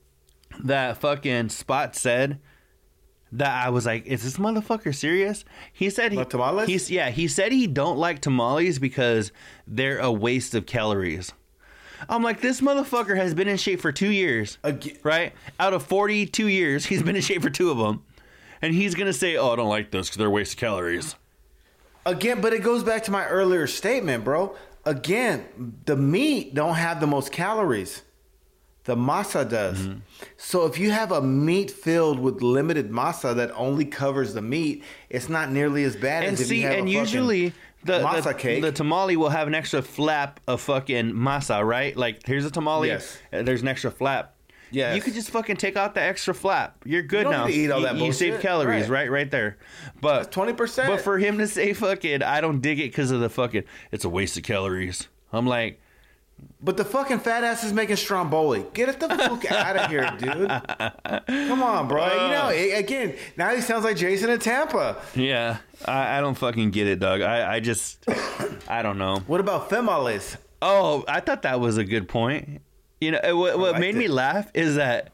that fucking Spot said that I was like, is this motherfucker serious? He said he, What, tamales? He's, yeah, he said he don't like tamales because they're a waste of calories. I'm like, this motherfucker has been in shape for two years, Again. right? Out of forty-two years, he's been in shape for two of them. And he's going to say, oh, I don't like this because they're a waste of calories. Again, but it goes back to my earlier statement, bro. Again, the meat don't have the most calories. The masa does. Mm-hmm. So if you have a meat filled with limited masa that only covers the meat, it's not nearly as bad And as if see, you have and a usually the, masa the, cake. the tamale will have an extra flap of fucking masa, right? Like, here's a tamale. Yes. And there's an extra flap. Yes. You could just fucking take out the extra flap. You're good You don't now. need to eat all you, that you bullshit. save calories, Right. right, right there. But That's twenty percent. But for him to say fucking, I don't dig it because of the fucking, it's a waste of calories. I'm like, But the fucking fat ass is making stromboli. Get it the fuck out of here, dude. Come on, bro. You know, a- again, now he sounds like Jason in Tampa. yeah, I, I don't fucking get it, Doug. I, I just, I don't know. What about females? Oh, I thought that was a good point. You know, it, what, what liked made me it. laugh is that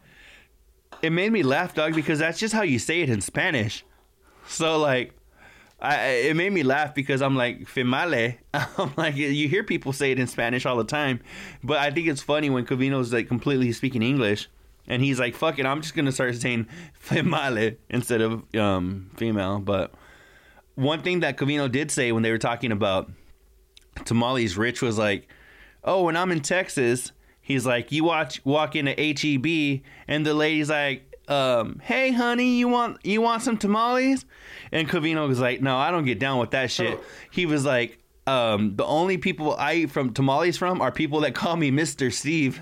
it made me laugh, Doug, because that's just how you say it in Spanish. So, like, I, it made me laugh because I'm like, female. I'm like, you hear people say it in Spanish all the time. But I think it's funny when Covino's like completely speaking English. And he's like, fuck it, I'm just going to start saying female instead of um, female. But one thing that Covino did say when they were talking about tamales, Rich was like, oh, when I'm in Texas, he's like, you watch walk into H E B and the lady's like, um, hey honey, you want you want some tamales? And Covino was like, no, I don't get down with that shit. Oh. He was like, um, the only people I eat from tamales from are people that call me Mister Steve.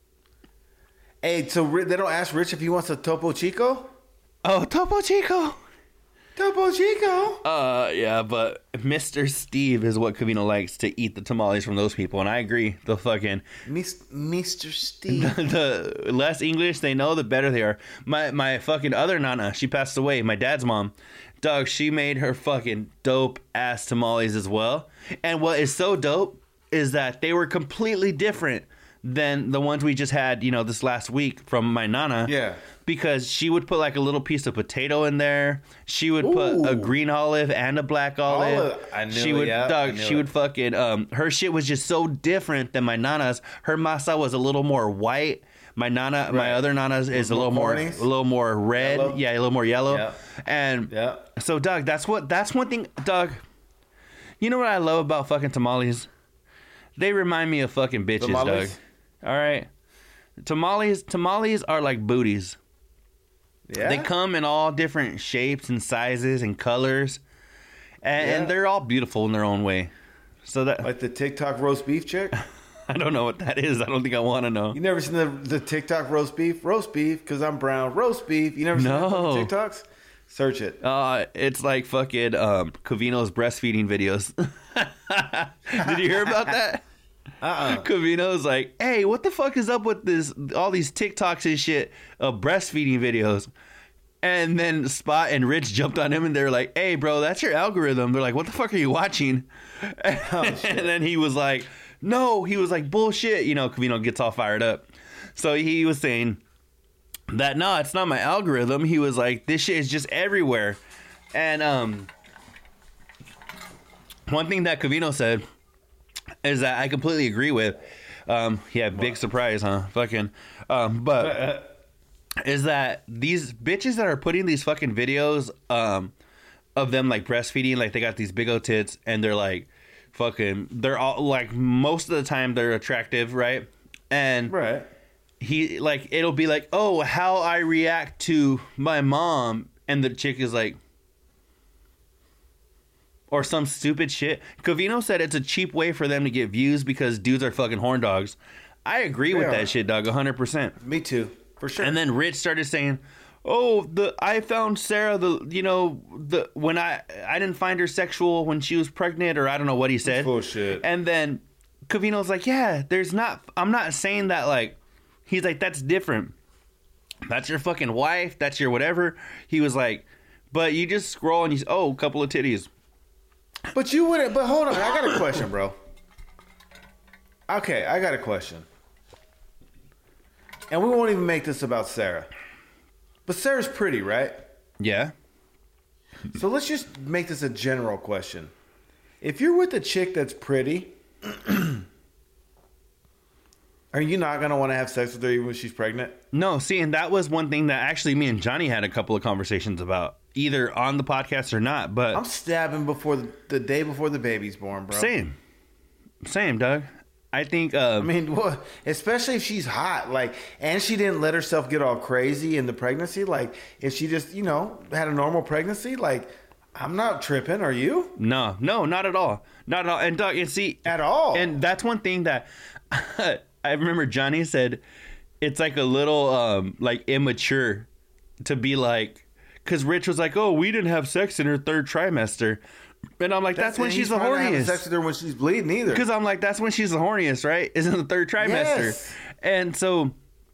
Hey, so Ri- they don't ask Rich if he wants a Topo Chico? Oh, Topo Chico. Topo Chico. Uh, yeah, but Mister Steve is what Covino likes to eat the tamales from those people, and I agree. The fucking Mis- Mister Steve. the, the less English they know, the better they are. My my fucking other nana, she passed away. My dad's mom, Doug, she made her fucking dope ass tamales as well. And what is so dope is that they were completely different than the ones we just had, you know, this last week from my nana. Yeah. Because she would put like a little piece of potato in there. She would put a Ooh. green olive and a black olive. Olive. I knew she it, would, yeah, I Doug, knew she it. would fucking, um, her shit was just so different than my nana's. Her masa was a little more white. My nana, my Right. other nana's is a More little more, cornies? a little more red. Yellow? Yeah, a little more yellow. Yeah. And Yeah. so, Doug, that's what, that's one thing, Doug. You know what I love about fucking tamales? They remind me of fucking bitches, Tamales? Doug. All right. Tamales, tamales are like booties. Yeah. They come in all different shapes and sizes and colors, and, Yeah. and they're all beautiful in their own way. So that Like the TikTok roast beef chick? I don't know what that is. I don't think I want to know. You never seen the, the TikTok roast beef? Roast beef, because I'm brown. Roast beef. You never seen No. the fucking TikToks? Search it. Uh, it's like fucking um, Covino's breastfeeding videos. Did you hear about that? Uh-uh. Covino's like, hey, what the fuck is up with this? All these TikToks and shit of breastfeeding videos. And then Spot and Rich jumped on him and they're like, hey, bro, that's your algorithm. They're like, what the fuck are you watching? Oh, And then he was like, no, he was like, bullshit. You know, Covino gets all fired up. So he was saying that, no, it's not my algorithm. He was like, this shit is just everywhere. And um, one thing that Covino said is that I completely agree with. Um, yeah, big surprise, huh? Fucking. Um, but is that these bitches that are putting these fucking videos um, of them like breastfeeding, like they got these big old tits and they're like fucking, they're all like, most of the time they're attractive, right? And Right. he like, it'll be like, oh, how I react to my mom. And the chick is like, or some stupid shit. Covino said it's a cheap way for them to get views because dudes are fucking horn dogs. I agree They with are. that shit, dog, one hundred percent. Me too. For sure. And then Rich started saying, "Oh, the I found Sarah the you know the when I I didn't find her sexual when she was pregnant or I don't know what he said." Bullshit. And then Covino's like, "Yeah, there's not. I'm not saying that like." He's like, "That's different." That's your fucking wife. That's your whatever. He was like, but you just scroll and you oh, a couple of titties. But you wouldn't. But hold on, I got a question, bro. Okay, I got a question. And we won't even make this about Sarah. But Sarah's pretty, right? Yeah. So let's just make this a general question. If you're with a chick that's pretty, are you not going to want to have sex with her even when she's pregnant? No, see, and that was one thing that actually me and Johnny had a couple of conversations about, either on the podcast or not. But I'm stabbing before the, the day before the baby's born, bro. Same. Same, Doug. I think... Uh, I mean, well, especially if she's hot, like, and she didn't let herself get all crazy in the pregnancy. Like, if she just, you know, had a normal pregnancy, like... I'm not tripping. Are you? No, no, not at all. Not at all. And Doug, and see, at all. And that's one thing that I remember Johnny said. It's like a little um, like immature to be like, because Rich was like, "Oh, we didn't have sex in her third trimester," and I'm like, "That's, that's when she's the horniest." Have sex with her when she's bleeding either. Because I'm like, "That's when she's the horniest, right? Isn't the third trimester?" Yes. And so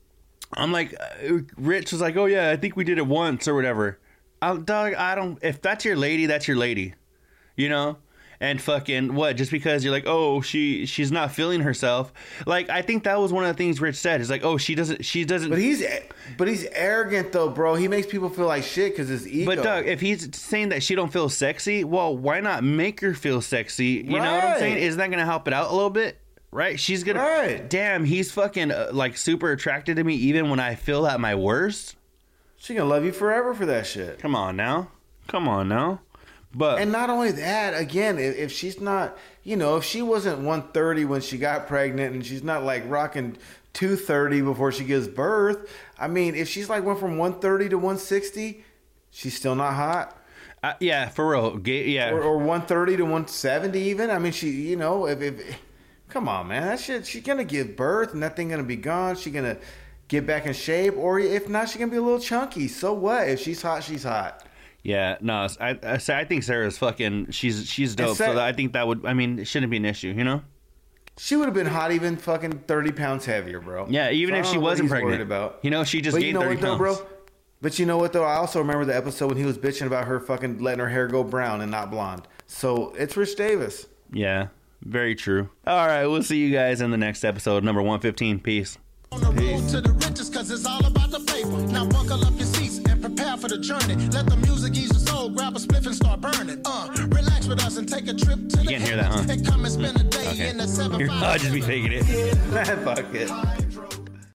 I'm like, Rich was like, "Oh yeah, I think we did it once or whatever." I, Doug, I don't. If that's your lady, that's your lady, you know. And fucking what? Just because you're like, oh, she she's not feeling herself. Like, I think that was one of the things Rich said. Is like, oh, she doesn't. She doesn't. But he's but he's arrogant though, bro. He makes people feel like shit because his ego. But Doug, if he's saying that she don't feel sexy, well, why not make her feel sexy? You right. know what I'm saying? Isn't that gonna help it out a little bit? Right? She's gonna. Right. Damn, he's fucking uh, like super attracted to me even when I feel at my worst. She gonna love you forever for that shit. Come on now. Come on now. But and not only that, again, if, if she's not, you know, if she wasn't one thirty when she got pregnant and she's not like rocking two thirty before she gives birth, I mean, if she's like went from one thirty to one sixty, she's still not hot. Uh, yeah, for real. Ga- yeah. Or, or one thirty to one seventy even. I mean, she, you know, if, if come on, man, that shit, she's gonna give birth and that thing gonna be gone. She's gonna get back in shape, or if not, she's gonna be a little chunky. So what? If she's hot, she's hot. Yeah, no, I I, I think Sarah's fucking. She's she's dope. Sarah, so that, I think that would. I mean, it shouldn't be an issue, you know. She would have been hot, even fucking thirty pounds heavier, bro. Yeah, even so if she wasn't pregnant. About. You know, she just but gained you know thirty what, pounds, though, bro. But you know what though? I also remember the episode when he was bitching about her fucking letting her hair go brown and not blonde. So it's Rich Davis. Yeah, very true. All right, we'll see you guys in the next episode, number one fifteen. Peace. On the road to the riches, cause it's all about the paper. Now buckle up your seats and prepare for the journey. Let the music ease your soul, grab a spliff and start burning. Uh, relax with us and take a trip to you the can't hear that, huh? And come and spend a day okay. in the seven I'll just be faking it. Fuck it.